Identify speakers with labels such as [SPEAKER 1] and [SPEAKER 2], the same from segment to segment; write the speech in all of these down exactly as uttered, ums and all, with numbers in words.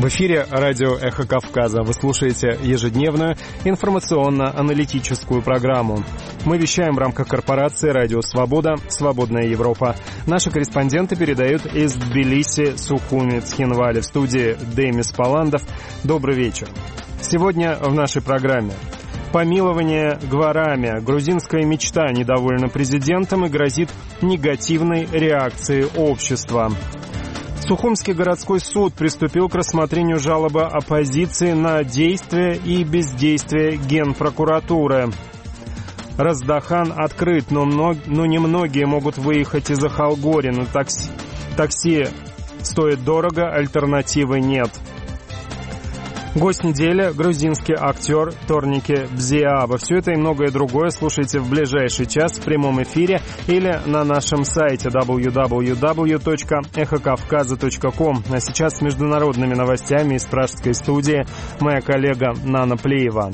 [SPEAKER 1] В эфире радио «Эхо Кавказа». Вы слушаете ежедневную информационно-аналитическую программу. Мы вещаем в рамках корпорации «Радио Свобода. Свободная Европа». Наши корреспонденты передают из Тбилиси, Сухуми, Цхинвали. В студии Демис Паландов. Добрый вечер. Сегодня в нашей программе. Помилование Гварами. Грузинская мечта недовольна президентом и грозит негативной реакцией общества. Сухумский городской суд приступил к рассмотрению жалобы оппозиции на действия и бездействие Генпрокуратуры. Раздахан открыт, но, мног... но немногие могут выехать из Ахалгори. Но такси... такси стоит дорого, альтернативы нет. Гость недели – грузинский актер Торники Бзиаба. Все это и многое другое слушайте в ближайший час в прямом эфире или на нашем сайте дабл ю дабл ю дабл ю точка эхо кавказа точка ком. А сейчас с международными новостями из пражской студии моя коллега Нана Плеева.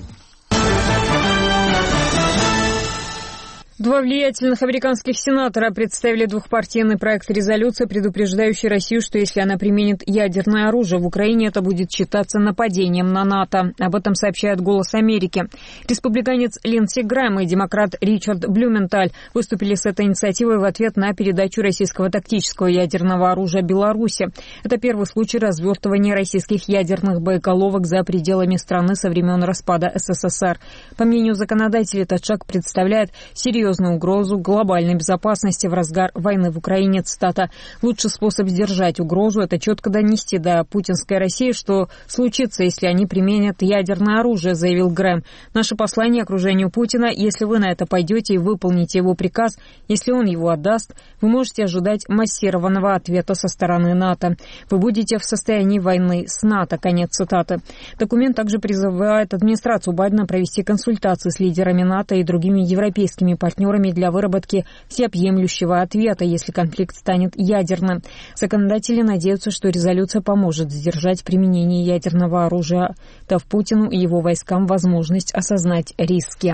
[SPEAKER 2] Два влиятельных американских сенатора представили двухпартийный проект резолюции, предупреждающий Россию, что если она применит ядерное оружие в Украине, это будет считаться нападением на НАТО. Об этом сообщает «Голос Америки». Республиканец Линдси Грэм и демократ Ричард Блюменталь выступили с этой инициативой в ответ на передачу российского тактического ядерного оружия Беларуси. Это первый случай развертывания российских ядерных боеголовок за пределами страны со времен распада СССР. По мнению законодателей, этот шаг представляет серьезную угрозу глобальной безопасности в разгар войны в Украине. Цитата: «Лучший способ сдержать угрозу – это четко донести до путинской России, что случится, если они применят ядерное оружие», заявил Грэм. «Наше послание окружению Путина: если вы на это пойдете и выполните его приказ, если он его отдаст, вы можете ожидать массированного ответа со стороны НАТО. Вы будете в состоянии войны с НАТО». Конец цитаты. Документ также призывает администрацию Байдена провести консультации с лидерами НАТО и другими европейскими партнерами для выработки всеобъемлющего ответа, если конфликт станет ядерным. Законодатели надеются, что резолюция поможет сдержать применение ядерного оружия, дав Путину и его войскам возможность осознать риски.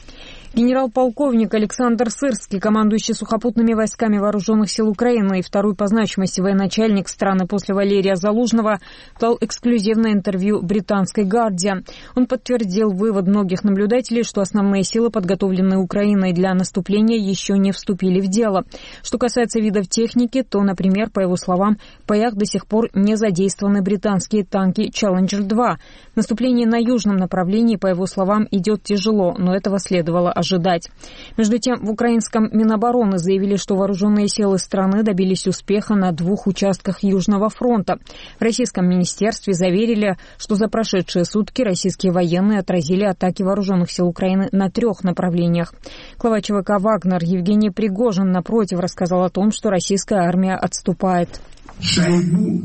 [SPEAKER 2] Генерал-полковник Александр Сырский, командующий сухопутными войсками вооруженных сил Украины и второй по значимости военачальник страны после Валерия Залужного, дал эксклюзивное интервью британской «Гардиан». Он подтвердил вывод многих наблюдателей, что основные силы, подготовленные Украиной для наступления, еще не вступили в дело. Что касается видов техники, то, например, по его словам, в боях до сих пор не задействованы британские танки «Челленджер два». Наступление на южном направлении, по его словам, идет тяжело, но этого следовало ожидать. ожидать. Между тем, в украинском Минобороны заявили, что вооруженные силы страны добились успеха на двух участках Южного фронта. В российском министерстве заверили, что за прошедшие сутки российские военные отразили атаки вооруженных сил Украины на трех направлениях. Глава ЧВК «Вагнер» Евгений Пригожин, напротив, рассказал о том, что российская армия отступает.
[SPEAKER 3] Шойгу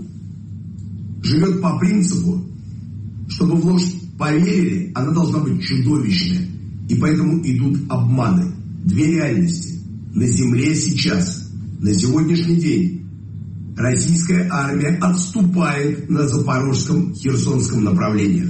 [SPEAKER 3] живет по принципу, чтобы в ложь поверили, она должна быть чудовищная. И поэтому идут обманы. Две реальности. На земле сейчас, на сегодняшний день, российская армия отступает на Запорожском, Херсонском направлениях.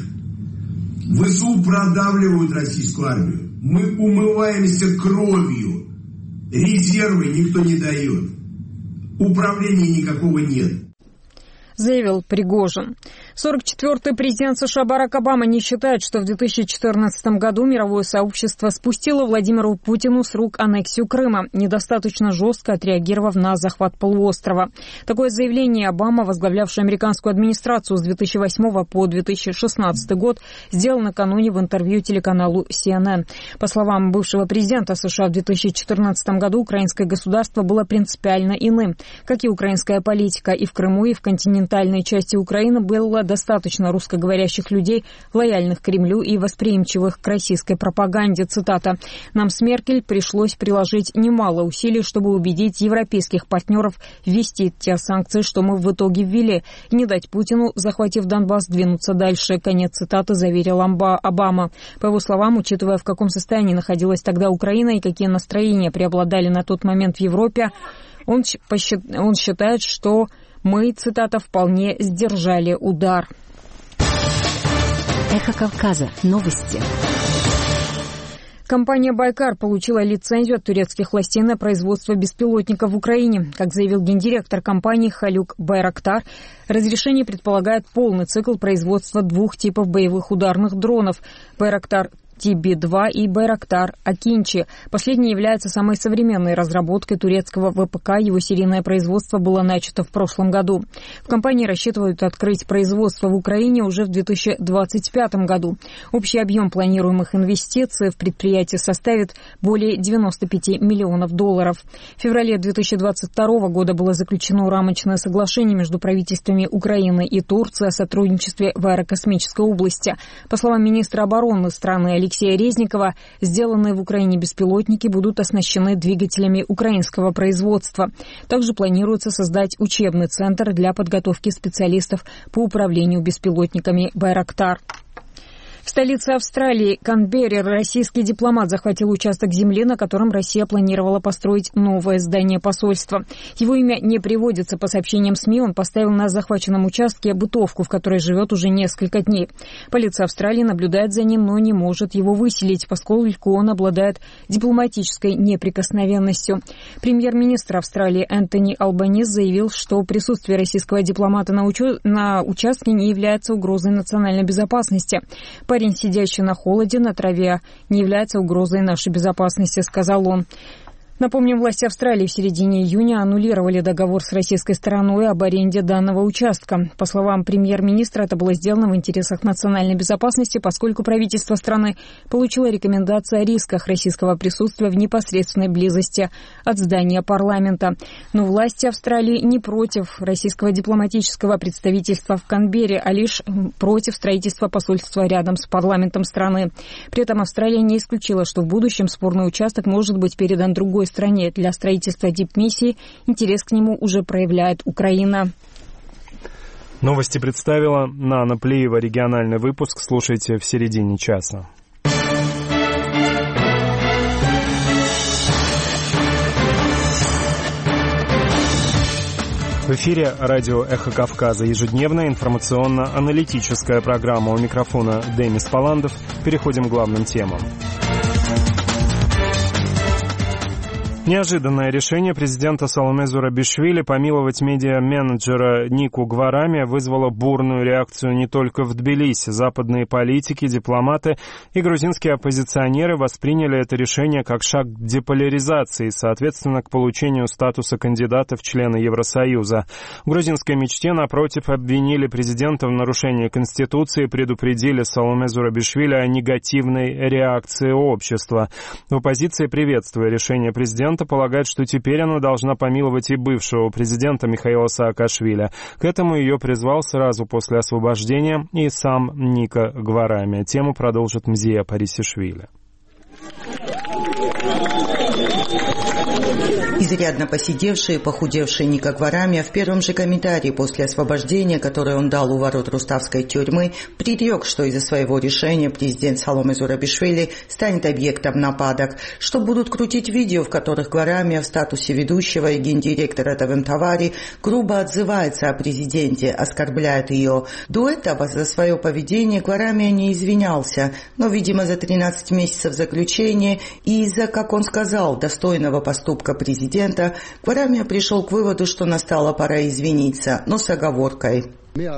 [SPEAKER 3] ВСУ продавливают российскую армию. Мы умываемся кровью. Резервы никто не дает. Управления никакого нет.
[SPEAKER 2] Заявил Пригожин. сорок четвёртый президент США Барак Обама не считает, что в две тысячи четырнадцатом году мировое сообщество спустило Владимиру Путину с рук аннексию Крыма, недостаточно жестко отреагировав на захват полуострова. Такое заявление Обама, возглавлявший американскую администрацию с две тысячи восьмого по две тысячи шестнадцатый год, сделал накануне в интервью телеканалу си эн эн. По словам бывшего президента США, в две тысячи четырнадцатом году украинское государство было принципиально иным. Как и украинская политика, и в Крыму, и в континентальной части Украины было достаточно русскоговорящих людей, лояльных Кремлю и восприимчивых к российской пропаганде. Цитата: «Нам с Меркель пришлось приложить немало усилий, чтобы убедить европейских партнеров ввести те санкции, что мы в итоге ввели, и не дать Путину, захватив Донбасс, двинуться дальше». Конец цитаты, заверил Обама. По его словам, учитывая, в каком состоянии находилась тогда Украина и какие настроения преобладали на тот момент в Европе, он, он считает, что мы, цитата, вполне сдержали удар.
[SPEAKER 4] Эхо Кавказа. Новости.
[SPEAKER 2] Компания «Байкар» получила лицензию от турецких властей на производство беспилотников в Украине. Как заявил гендиректор компании Халюк Байрактар, разрешение предполагает полный цикл производства двух типов боевых ударных дронов «Байрактар Ти Би два» и «Байрактар Акинчи». Последний является самой современной разработкой турецкого ВПК. Его серийное производство было начато в прошлом году. В компании рассчитывают открыть производство в Украине уже в две тысячи двадцать пятом году. Общий объем планируемых инвестиций в предприятие составит более девяноста пяти миллионов долларов. В феврале две тысячи двадцать второго года было заключено рамочное соглашение между правительствами Украины и Турции о сотрудничестве в аэрокосмической области. По словам министра обороны страны Алексея Резникова, сделанные в Украине беспилотники будут оснащены двигателями украинского производства. Также планируется создать учебный центр для подготовки специалистов по управлению беспилотниками «Байрактар». В столице Австралии, Канберре, российский дипломат захватил участок земли, на котором Россия планировала построить новое здание посольства. Его имя не приводится. По сообщениям СМИ, он поставил на захваченном участке бытовку, в которой живет уже несколько дней. Полиция Австралии наблюдает за ним, но не может его выселить, поскольку он обладает дипломатической неприкосновенностью. Премьер-министр Австралии Энтони Албанис заявил, что присутствие российского дипломата на, учу... на участке не является угрозой национальной безопасности. Парень, сидящий на холоде, на траве, не является угрозой нашей безопасности, сказал он. Напомним, власти Австралии в середине июня аннулировали договор с российской стороной об аренде данного участка. По словам премьер-министра, это было сделано в интересах национальной безопасности, поскольку правительство страны получило рекомендации о рисках российского присутствия в непосредственной близости от здания парламента. Но власти Австралии не против российского дипломатического представительства в Канберре, а лишь против строительства посольства рядом с парламентом страны. При этом Австралия не исключила, что в будущем спорный участок может быть передан другой стране. Для строительства дипмиссии интерес к нему уже проявляет Украина.
[SPEAKER 1] Новости представила Нана Плиева. Региональный выпуск слушайте в середине часа. В эфире радио «Эхо Кавказа». Ежедневная информационно-аналитическая программа. У микрофона Демис Паландов. Переходим к главным темам. Неожиданное решение президента Саломе Зурабишвили помиловать медиа-менеджера Нику Гварами вызвало бурную реакцию не только в Тбилиси. Западные политики, дипломаты и грузинские оппозиционеры восприняли это решение как шаг к деполяризации, соответственно, к получению статуса кандидата в члены Евросоюза. В грузинской мечте, напротив, обвинили президента в нарушении Конституции и предупредили Саломе Зурабишвили о негативной реакции общества. В оппозиции, приветствуя решение президента, полагает, что теперь она должна помиловать и бывшего президента Михаила Саакашвили. К этому ее призвал сразу после освобождения и сам Ника Гварами. Тему продолжит Мзия Парисишвили.
[SPEAKER 4] Изрядно посидевший и похудевший Ника Гварами в первом же комментарии после освобождения, которое он дал у ворот Руставской тюрьмы, предрек, что из-за своего решения президент Саломе Зурабишвили станет объектом нападок, что будут крутить видео, в которых Гварами в статусе ведущего и гендиректора Тавентавари грубо отзывается о президенте, оскорбляет ее. До этого за свое поведение Гварами не извинялся, но, видимо, за тринадцать месяцев заключения и из-за, как он сказал, достойного поступка президента, Гварами пришел к выводу, что настала пора извиниться, но с оговоркой.
[SPEAKER 5] Я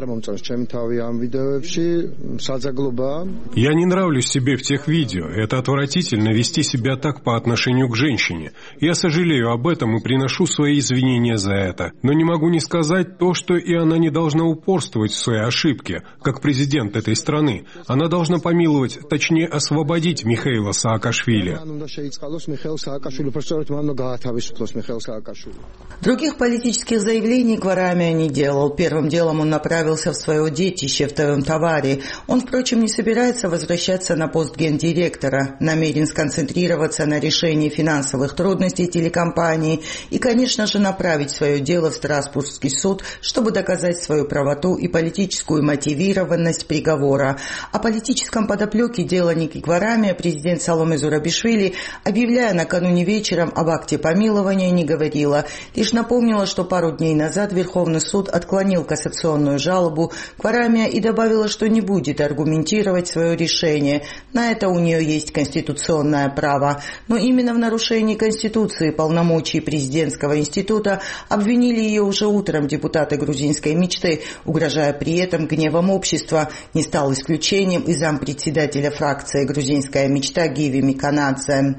[SPEAKER 5] не нравлюсь себе в тех видео. Это отвратительно вести себя так по отношению к женщине. Я сожалею об этом и приношу свои извинения за это. Но не могу не сказать то, что и она не должна упорствовать в своей ошибке, как президент этой страны. Она должна помиловать, точнее освободить Михаила Саакашвили.
[SPEAKER 4] Других политических заявлений Гварами не делал. Первым делом он направился в свое детище в Тавентавари. Он, впрочем, не собирается возвращаться на пост гендиректора, намерен сконцентрироваться на решении финансовых трудностей телекомпании и, конечно же, направить свое дело в Страсбургский суд, чтобы доказать свою правоту и политическую мотивированность приговора. О политическом подоплеке дела Ники Гварами президент Саломе Зурабишвили, объявляя накануне вечером об акте помилования, не говорила. Лишь напомнила, что пару дней назад Верховный суд отклонил кассационную кассационную жалобу, Гварамия и добавила, что не будет аргументировать свое решение. На это у нее есть конституционное право. Но именно в нарушении Конституции полномочий президентского института обвинили ее уже утром депутаты грузинской мечты, угрожая при этом гневом общества. Не стал исключением и зампредседателя фракции «Грузинская мечта» Гиви Миканадзе.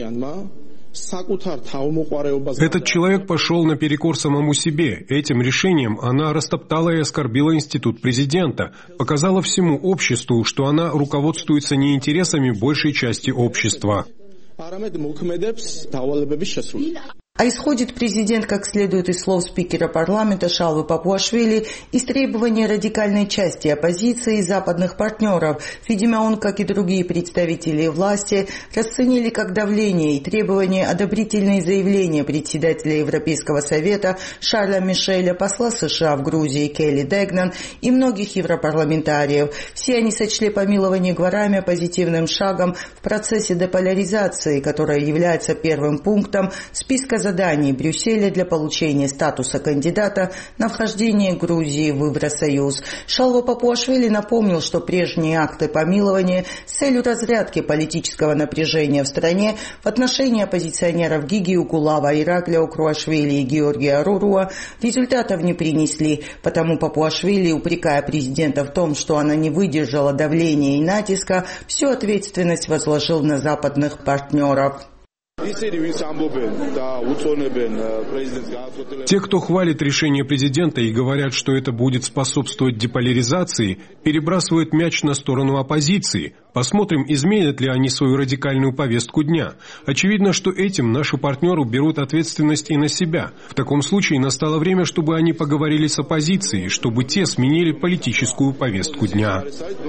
[SPEAKER 5] Этот человек пошел наперекор самому себе. Этим решением она растоптала и оскорбила институт президента, показала всему обществу, что она руководствуется не интересами большей части общества.
[SPEAKER 4] А исходит президент, как следует из слов спикера парламента Шалвы Папуашвили, из требований радикальной части оппозиции и западных партнеров. Видимо, он, как и другие представители власти, расценили как давление и требования одобрительные заявления председателя Европейского совета Шарля Мишеля, посла США в Грузии Келли Дегнан и многих европарламентариев. Все они сочли помилование Гварамия позитивным шагом в процессе деполяризации, которая является первым пунктом списка заданий Брюсселя для получения статуса кандидата на вхождение Грузии в Евросоюз. Шалва Папуашвили напомнил, что прежние акты помилования с целью разрядки политического напряжения в стране в отношении оппозиционеров Гиги Укулава, Ираклия Укруашвили и Георгия Руруа результатов не принесли, потому Папуашвили, упрекая президента в том, что она не выдержала давления и натиска, всю ответственность возложил на западных партнеров.
[SPEAKER 5] Те, кто хвалит решение президента и говорят, что это будет способствовать деполяризации, перебрасывают мяч на сторону оппозиции. Посмотрим, изменят ли они свою радикальную повестку дня. Очевидно, что этим наши партнеры берут ответственность и на себя. В таком случае настало время, чтобы они поговорили с оппозицией, чтобы те сменили политическую повестку дня.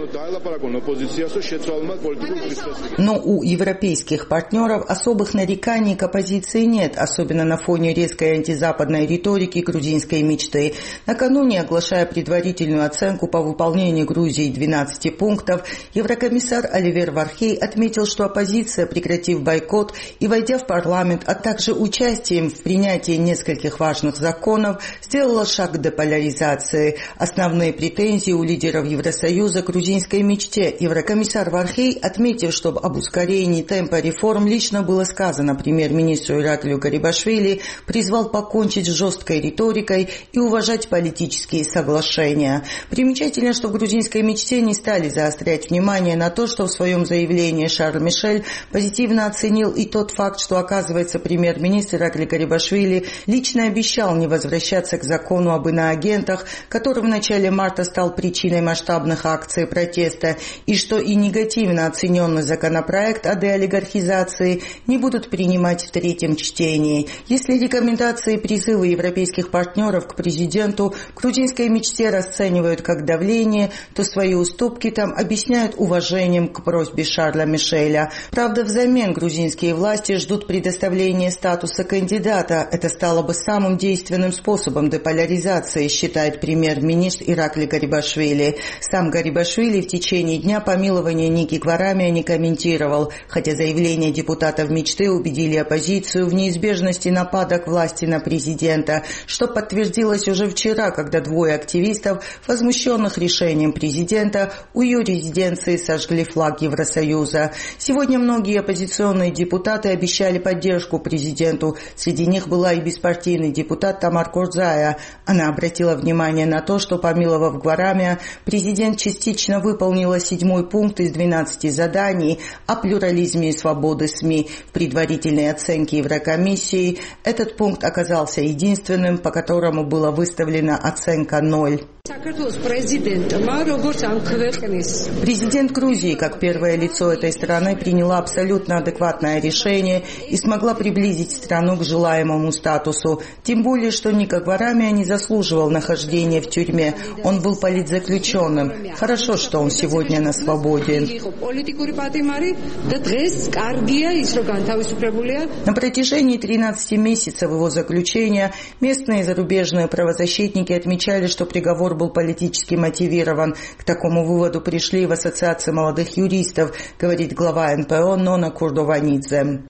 [SPEAKER 4] Но у европейских партнеров особых нареканий к оппозиции нет, особенно на фоне резкой антизападной риторики грузинской мечты. Накануне, оглашая предварительную оценку по выполнению Грузии двенадцати пунктов, еврокомиссар Оливер Вархей отметил, что оппозиция, прекратив бойкот и войдя в парламент, а также участием в принятии нескольких важных законов, сделала шаг к деполяризации. Основные претензии у лидеров Евросоюза к грузинской мечте. Еврокомиссар Вархей, отметив, что об ускорении темпа реформ лично было сказано премьер-министру Ираклию Гарибашвили, призвал покончить с жесткой риторикой и уважать политические соглашения. Примечательно, что в грузинской мечте не стали заострять внимание на то, что в своем заявлении Шарль Мишель позитивно оценил и тот факт, что, оказывается, премьер-министр Ираклий Гарибашвили лично обещал не возвращаться к закону об иноагентах, который в начале марта стал причиной масштабных акций протеста, и что и негативно оцененный законопроект о деолигархизации не будут принимать в третьем чтении. Если рекомендации и призывы европейских партнеров к президенту к грузинской мечте расценивают как давление, то свои уступки там объясняют уважением к просьбе Шарля Мишеля. Правда, взамен грузинские власти ждут предоставления статуса кандидата. Это стало бы самым действенным способом деполяризации, считает премьер-министр Ираклий Гарибашвили. Сам Гарибашвили в течение дня помилования Ники Гварамия не комментировал, хотя заявления депутатов мечты убедили оппозицию в неизбежности нападок власти на президента, что подтвердилось уже вчера, когда двое активистов, возмущенных решением президента, у ее резиденции сожгли флаг Евросоюза. Сегодня многие оппозиционные депутаты обещали поддержку президенту. Среди них была и беспартийный депутат Тамар Курзая. Она обратила внимание на то, что, помиловав Гварамия, президент частично выполнила седьмой пункт из двенадцати заданий о плюрализме и свободе СМИ. В предварительной оценке Еврокомиссии этот пункт оказался единственным, по которому была выставлена оценка ноль. Президент Грузии, как первое лицо этой страны, приняла абсолютно адекватное решение и смогла приблизить страну к желаемому статусу. Тем более, что Ника Гварамия не заслуживал нахождения в тюрьме. Он был политзаключенным. Хорошо, что он сегодня на свободе. На протяжении тринадцати месяцев его заключения местные и зарубежные правозащитники отмечали, что приговор был политически мотивирован. К такому выводу пришли в Ассоциации молодых юристов, говорит глава эн пэ о Нона Курдованидзе.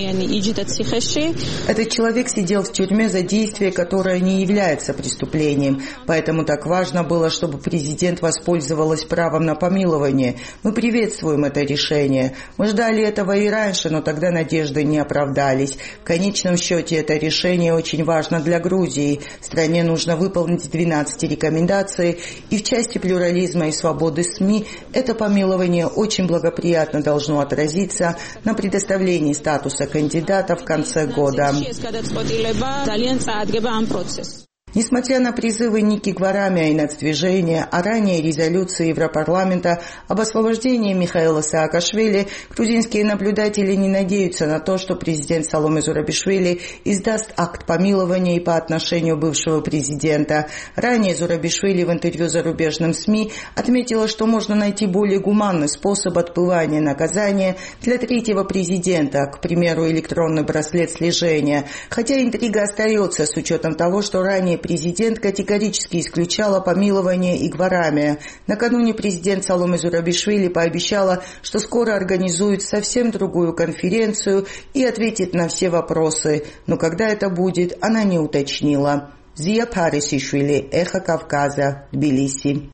[SPEAKER 4] Этот человек сидел в тюрьме за действие, которое не является преступлением. Поэтому так важно было, чтобы президент воспользовалась правом на помилование. Мы приветствуем это решение. Мы ждали этого и раньше, но тогда надежды не оправдались. В конечном счете это решение очень важно для Грузии. Стране нужно выполнить двенадцать рекомендаций, и в части плюрализма и свободы СМИ это помилование очень благоприятно должно отразиться на предоставлении статуса кандидата в конце года. Несмотря на призывы Ники Гварамия и нацдвижения, а ранее резолюции Европарламента об освобождении Михаила Саакашвили, грузинские наблюдатели не надеются на то, что президент Саломе Зурабишвили издаст акт помилования и по отношению бывшего президента. Ранее Зурабишвили в интервью зарубежным СМИ отметила, что можно найти более гуманный способ отбывания наказания для третьего президента, к примеру, электронный браслет слежения. Хотя интрига остается с учетом того, что ранее президент категорически исключала помилование и Гварамия. Накануне президент Саломе Зурабишвили пообещала, что скоро организует совсем другую конференцию и ответит на все вопросы. Но когда это будет, она не уточнила. Зия Парисишвили, Эхо Кавказа, Тбилиси.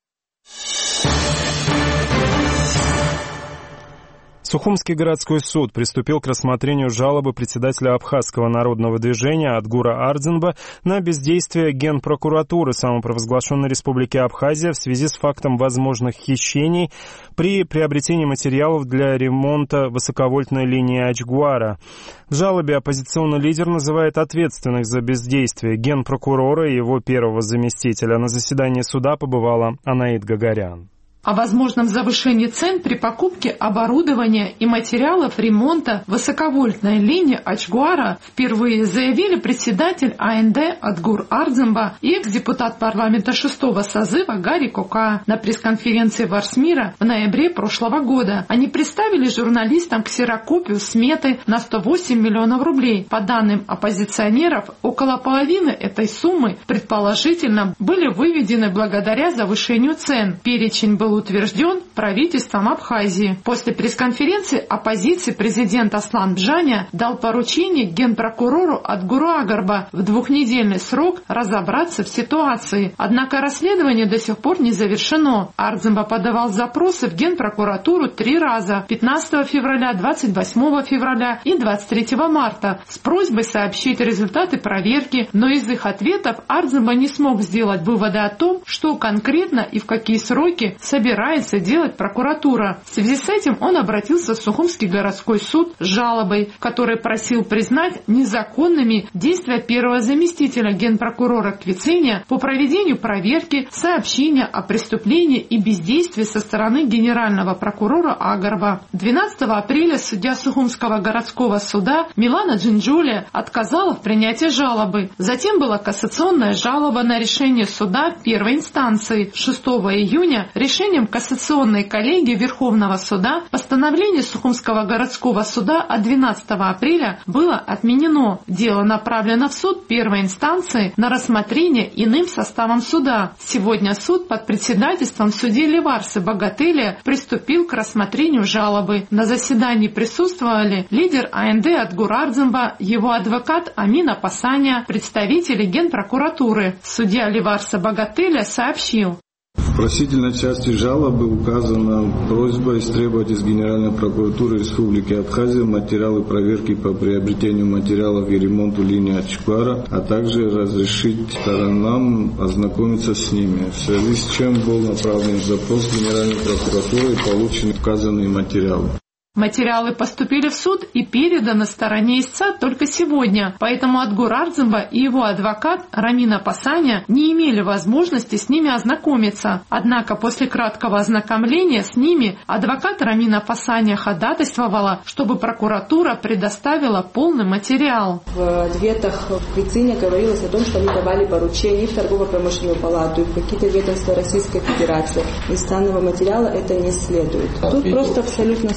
[SPEAKER 1] Сухумский городской суд приступил к рассмотрению жалобы председателя Абхазского народного движения Адгура Ардзинба на бездействие Генпрокуратуры самопровозглашенной Республики Абхазия в связи с фактом возможных хищений при приобретении материалов для ремонта высоковольтной линии Ачгуара. В жалобе оппозиционный лидер называет ответственных за бездействие генпрокурора и его первого заместителя. На заседании суда побывала Анаит Гагарян.
[SPEAKER 6] О возможном завышении цен при покупке оборудования и материалов ремонта высоковольтной линии Ачгуара впервые заявили председатель а эн дэ Адгур Ардзинба и экс-депутат парламента шестого созыва Гарри Кока на пресс-конференции в Арсмира в ноябре прошлого года. Они представили журналистам ксерокопию сметы на сто восемь миллионов рублей. По данным оппозиционеров, около половины этой суммы, предположительно, были выведены благодаря завышению цен. Перечень был утвержден правительством Абхазии. После пресс-конференции оппозиции президент Аслан Бжаня дал поручение генпрокурору Адгуру Агарба в двухнедельный срок разобраться в ситуации. Однако расследование до сих пор не завершено. Ардзинба подавал запросы в генпрокуратуру три раза – пятнадцатого февраля, двадцать восьмого февраля и двадцать третьего марта с просьбой сообщить результаты проверки, но из их ответов Ардзинба не смог сделать выводы о том, что конкретно и в какие сроки собирается делать прокуратура. В связи с этим он обратился в Сухумский городской суд с жалобой, в которой просил признать незаконными действия первого заместителя генпрокурора Квициния по проведению проверки сообщения о преступлении и бездействии со стороны генерального прокурора Агарба. двенадцатого апреля судья Сухумского городского суда Милана Джинджули отказала в принятии жалобы. Затем была кассационная жалоба на решение суда первой инстанции. шестого июня решением кассационной коллегии Верховного суда постановление Сухумского городского суда от двенадцатого апреля было отменено. Дело направлено в суд первой инстанции на рассмотрение иным составом суда. Сегодня суд под председательством судьи Леварсы Богателя приступил к рассмотрению жалобы. На заседании присутствовали лидер а эн дэ Адгур Ардзинба, его адвокат Амина Пасаня, представители Генпрокуратуры. Судья Леварса Богателя сообщил:
[SPEAKER 7] в просительной части жалобы указана просьба истребовать из Генеральной прокуратуры Республики Абхазия материалы проверки по приобретению материалов и ремонту линии Ачгуара, а также разрешить сторонам ознакомиться с ними, в связи с чем был направлен запрос Генеральной прокуратуры и получены указанные материалы.
[SPEAKER 6] Материалы поступили в суд и переданы стороне истца только сегодня, поэтому Адгур Ардзинба и его адвокат Рамина Пасаня не имели возможности с ними ознакомиться. Однако после краткого ознакомления с ними адвокат Рамина Пасаня ходатайствовала, чтобы прокуратура предоставила полный материал.
[SPEAKER 8] В ответах в Квицине говорилось о том, что они давали поручения в торгово-промышленную палату и в какие-то ведомства Российской Федерации. Из данного материала это не следует. Тут просто абсолютно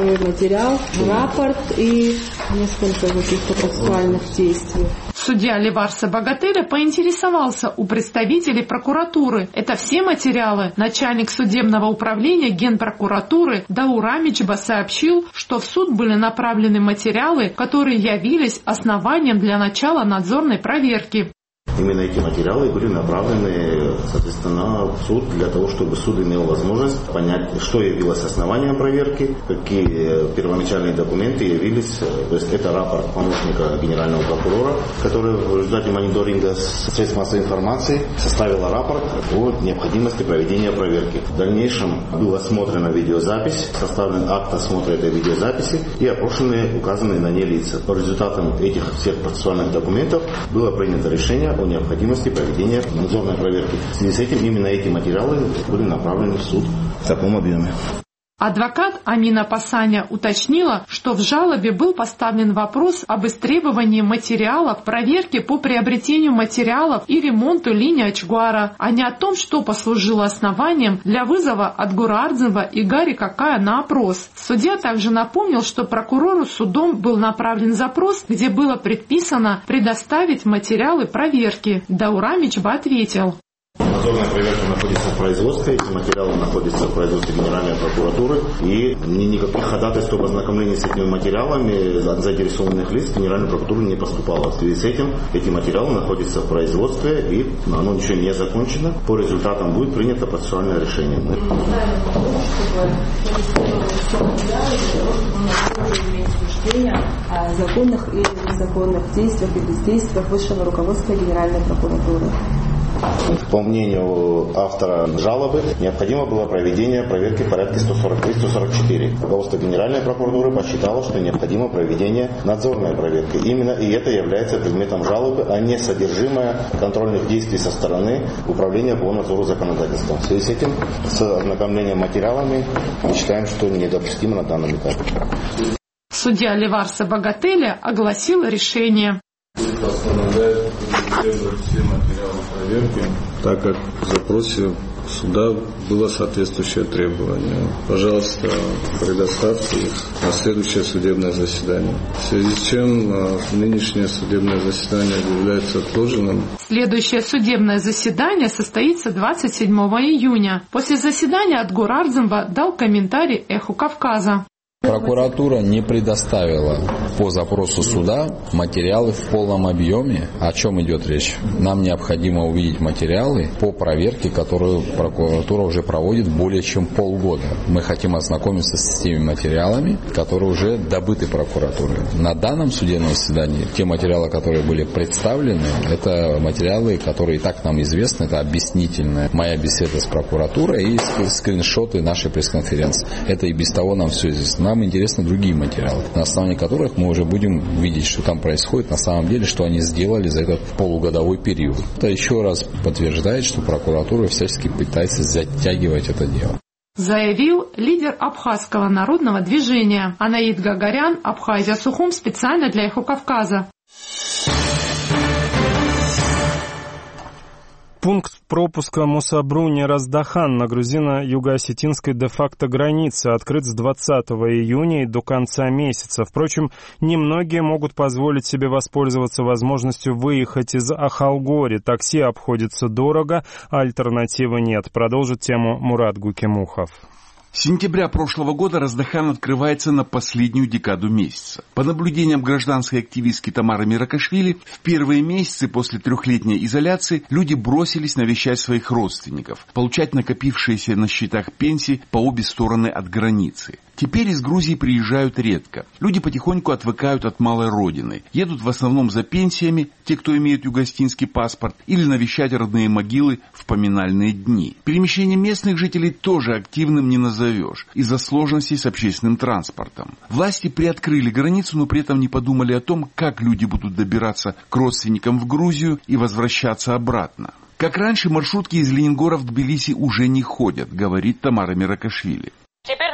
[SPEAKER 8] силовой материал, рапорт и несколько каких-то процессуальных действий.
[SPEAKER 6] Судья Ливарса Багателя поинтересовался у представителей прокуратуры. Это все материалы. Начальник судебного управления Генпрокуратуры Даур Амичба сообщил, что в суд были направлены материалы, которые явились основанием для начала надзорной проверки.
[SPEAKER 9] Именно эти материалы были направлены, соответственно, в суд для того, чтобы суд имел возможность понять, что явилось основанием проверки, какие первоначальные документы явились. То есть это рапорт помощника генерального прокурора, который в результате мониторинга средств массовой информации составила рапорт о необходимости проведения проверки. В дальнейшем была осмотрена видеозапись, составлен акт осмотра этой видеозаписи и опрошены указанные на ней лица. По результатам этих всех процессуальных документов было принято решение о необходимости проведения надзорной проверки. В связи с этим именно эти материалы были направлены в суд в таком объеме.
[SPEAKER 6] Адвокат Амина Пасаня уточнила, что в жалобе был поставлен вопрос об истребовании материалов проверки по приобретению материалов и ремонту линии Ачгуара, а не о том, что послужило основанием для вызова Адгура Ардзева и Гарри Какая на опрос. Судья также напомнил, что прокурору судом был направлен запрос, где было предписано предоставить материалы проверки. Даур Амичба ответил.
[SPEAKER 9] Надзорная проверка находится в производстве, эти материалы находятся в производстве Генеральной прокуратуры, и никаких ходатайств об ознакомлении с этими материалами от заинтересованных лиц в Генеральную прокуратуру не поступало. В связи с этим эти материалы находятся в производстве, и оно еще не закончено. По результатам будет принято процессуальное решение.
[SPEAKER 8] О законных или незаконных действиях и бездействиях высшего руководства Генеральной прокуратуры.
[SPEAKER 9] По мнению автора жалобы, необходимо было проведение проверки в порядке сто сорок три - сто сорок четыре. Руководство Генеральной прокуратуры посчитало, что необходимо проведение надзорной проверки. Именно и это является предметом жалобы, а не содержимое контрольных действий со стороны Управления по надзору законодательства. В связи с этим, с ознакомлением материалами, мы считаем, что недопустимо на данном этапе.
[SPEAKER 6] Судья Ливарса Багателя огласил решение.
[SPEAKER 7] Постановляет требовать все материалы проверки, так как в запросе суда было соответствующее требование. Пожалуйста, предоставьте их на следующее судебное заседание. В связи с чем нынешнее судебное заседание является отложенным.
[SPEAKER 6] Следующее судебное заседание состоится двадцать седьмого июня. После заседания Адгур Ардземба дал комментарий «Эху Кавказа».
[SPEAKER 10] Прокуратура не предоставила по запросу суда материалы в полном объеме. О чем идет речь? Нам необходимо увидеть материалы по проверке, которую прокуратура уже проводит более чем полгода. Мы хотим ознакомиться с теми материалами, которые уже добыты прокуратурой. На данном судебном заседании те материалы, которые были представлены, это материалы, которые и так нам известны. Это объяснительная моя беседа с прокуратурой и скриншоты нашей пресс-конференции. Это и без того нам все известно. Нам интересны другие материалы, на основании которых мы уже будем видеть, что там происходит на самом деле, что они сделали за этот полугодовой период. Это еще раз подтверждает, что прокуратура всячески пытается затягивать это дело.
[SPEAKER 6] Заявил лидер Абхазского народного движения Анаид Гагарян, Абхазия Сухум, специально для Эхо Кавказа.
[SPEAKER 1] Пункт пропуска Мусабруни-Раздахан на грузино-юго-осетинской де-факто границе открыт с двадцатого июня и до конца месяца. Впрочем, немногие могут позволить себе воспользоваться возможностью выехать из Ахалгори. Такси обходится дорого, а альтернативы нет. Продолжит тему Мурат Гукимухов.
[SPEAKER 11] С сентября прошлого года Раздахан открывается на последнюю декаду месяца. По наблюдениям гражданской активистки Тамары Миракашвили, в первые месяцы после трехлетней изоляции люди бросились навещать своих родственников, получать накопившиеся на счетах пенсии по обе стороны от границы. Теперь из Грузии приезжают редко. Люди потихоньку отвыкают от малой родины. Едут в основном за пенсиями, те, кто имеет югоостинский паспорт, или навещать родные могилы в поминальные дни. Перемещение местных жителей тоже активным не назовешь, из-за сложностей с общественным транспортом. Власти приоткрыли границу, но при этом не подумали о том, как люди будут добираться к родственникам в Грузию и возвращаться обратно. Как раньше, маршрутки из Ленингора в Тбилиси уже не ходят, говорит Тамара Миракашвили.
[SPEAKER 12] Теперь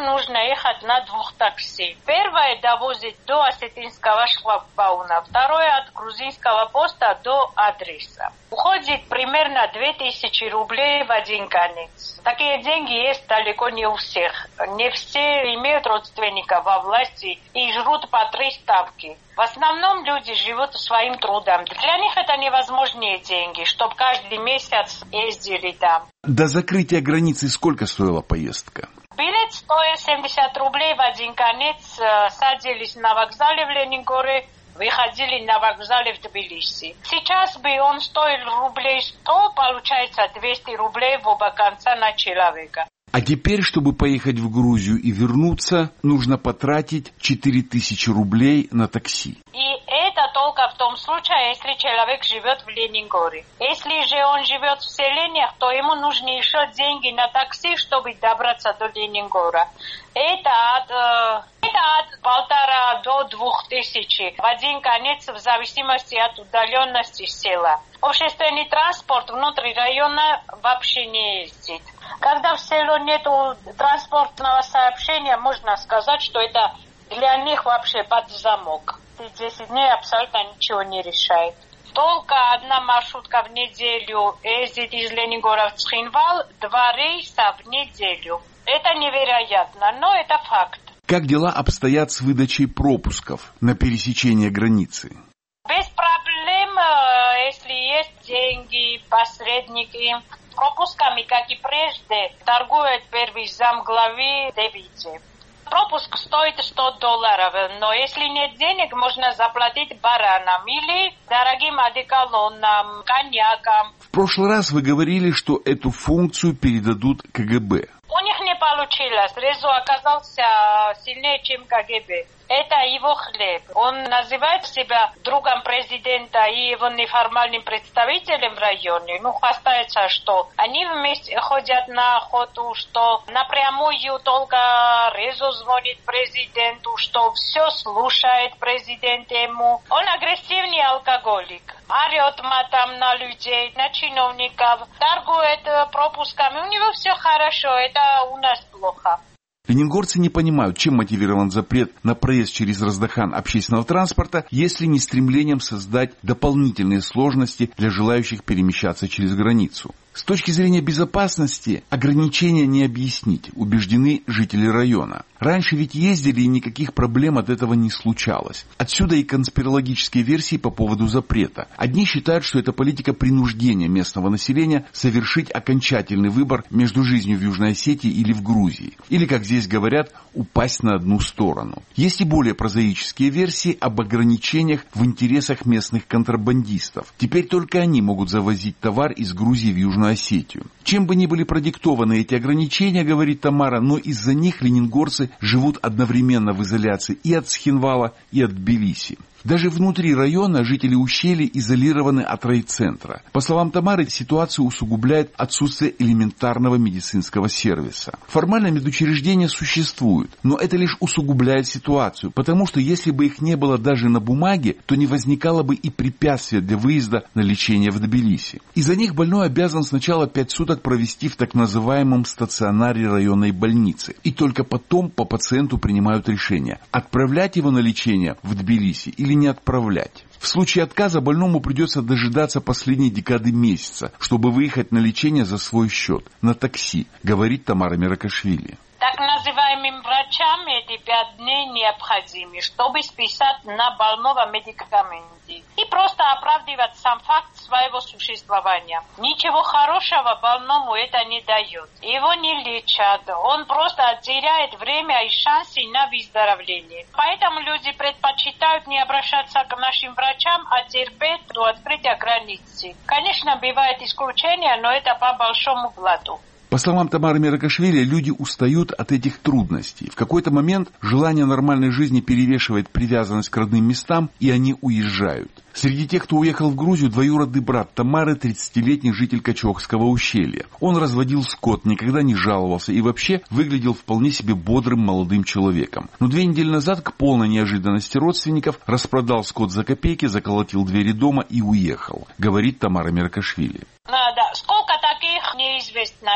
[SPEAKER 12] нужно ехать на двух такси. Первое довозит до осетинского шлагбаума, второе от грузинского поста до адреса. Уходит примерно две тысячи рублей в один конец. Такие деньги есть далеко не у всех. Не все имеют родственников во власти и жрут по три ставки. В основном люди живут своим трудом. Для них это невозможные деньги, чтобы каждый месяц ездили там.
[SPEAKER 11] До закрытия границы сколько стоила поездка?
[SPEAKER 12] Билет стоил семьдесят рублей в один конец. Садились на вокзале в Ленингоре, выходили на вокзале в Тбилиси. Сейчас бы он стоил рублей сто, получается двести рублей в оба конца на человека.
[SPEAKER 11] А теперь, чтобы поехать в Грузию и вернуться, нужно потратить четыре тысячи рублей на такси.
[SPEAKER 12] И это только в том случае, если человек живет в Ленингоре. Если же он живет в селениях, то ему нужны еще деньги на такси, чтобы добраться до Ленингора. Это от, э, это от полтора до двух тысяч в один конец, в зависимости от удаленности села. Общественный транспорт внутри района вообще не ездит. Когда в село нету транспортного сообщения, можно сказать, что это для них вообще под замок. десять дней абсолютно ничего не решает. Только одна маршрутка в неделю ездит из Ленингора в Цхинвал, два рейса в неделю. Это невероятно, но это факт.
[SPEAKER 11] Как дела обстоят с выдачей пропусков на пересечение границы?
[SPEAKER 12] Без проблем, если есть деньги, посредники. Пропусками, как и прежде, торгует первый замглавы Девицы. Пропуск стоит сто долларов, но если нет денег, можно заплатить баранам или дорогим одеколоном, коньяком.
[SPEAKER 11] В прошлый раз вы говорили, что эту функцию передадут ка гэ бэ.
[SPEAKER 12] У них не получилось. Резо оказался сильнее, чем ка гэ бэ. Это его хлеб. Он называет себя другом президента и его неформальным представителем в районе. Ну, хвастается, что они вместе ходят на охоту, что напрямую только Резо звонит президенту, что все слушает президент ему. Он агрессивный алкоголик. Орет матом на людей, на чиновников, торгует пропусками. У него все хорошо, это у нас плохо.
[SPEAKER 11] Ленингорцы не понимают, чем мотивирован запрет на проезд через Раздахан общественного транспорта, если не стремлением создать дополнительные сложности для желающих перемещаться через границу. С точки зрения безопасности ограничения не объяснить, убеждены жители района. Раньше ведь ездили и никаких проблем от этого не случалось. Отсюда и конспирологические версии по поводу запрета. Одни считают, что это политика принуждения местного населения совершить окончательный выбор между жизнью в Южной Осетии или в Грузии. Или, как здесь говорят, упасть на одну сторону. Есть и более прозаические версии об ограничениях в интересах местных контрабандистов. Теперь только они могут завозить товар из Грузии в Южную Осетию. Чем бы ни были продиктованы эти ограничения, говорит Тамара, но из-за них ленингорцы живут одновременно в изоляции и от Цхинвала, и от Тбилиси. Даже внутри района жители ущелья изолированы от райцентра. По словам Тамары, ситуацию усугубляет отсутствие элементарного медицинского сервиса. Формально медучреждения существуют, но это лишь усугубляет ситуацию, потому что если бы их не было даже на бумаге, то не возникало бы и препятствия для выезда на лечение в Тбилиси. Из-за них больной обязан сначала пять суток провести в так называемом стационаре районной больницы, и только потом по пациенту принимают решение, отправлять его на лечение в Тбилиси или не отправлять. В случае отказа больному придется дожидаться последней декады месяца, чтобы выехать на лечение за свой счет, на такси, говорит Тамара Меракашвили.
[SPEAKER 12] Так называемым врачам эти пять дней необходимы, чтобы списать на больного медикаменты и просто оправдывать сам факт своего существования. Ничего хорошего больному это не дает. Его не лечат, он просто теряет время и шансы на выздоровление. Поэтому люди предпочитают не обращаться к нашим врачам, а терпеть до открытия границы. Конечно, бывают исключения, но это по большому блату.
[SPEAKER 11] По словам Тамары Меракашвили, люди устают от этих трудностей. В какой-то момент желание нормальной жизни перевешивает привязанность к родным местам, и они уезжают. Среди тех, кто уехал в Грузию, двоюродный брат Тамары, тридцатилетний житель Качохского ущелья. Он разводил скот, никогда не жаловался и вообще выглядел вполне себе бодрым молодым человеком. Но две недели назад, к полной неожиданности родственников, распродал скот за копейки, заколотил двери дома и уехал, говорит Тамара Меракашвили.
[SPEAKER 12] Да, сколько таких неизвестно.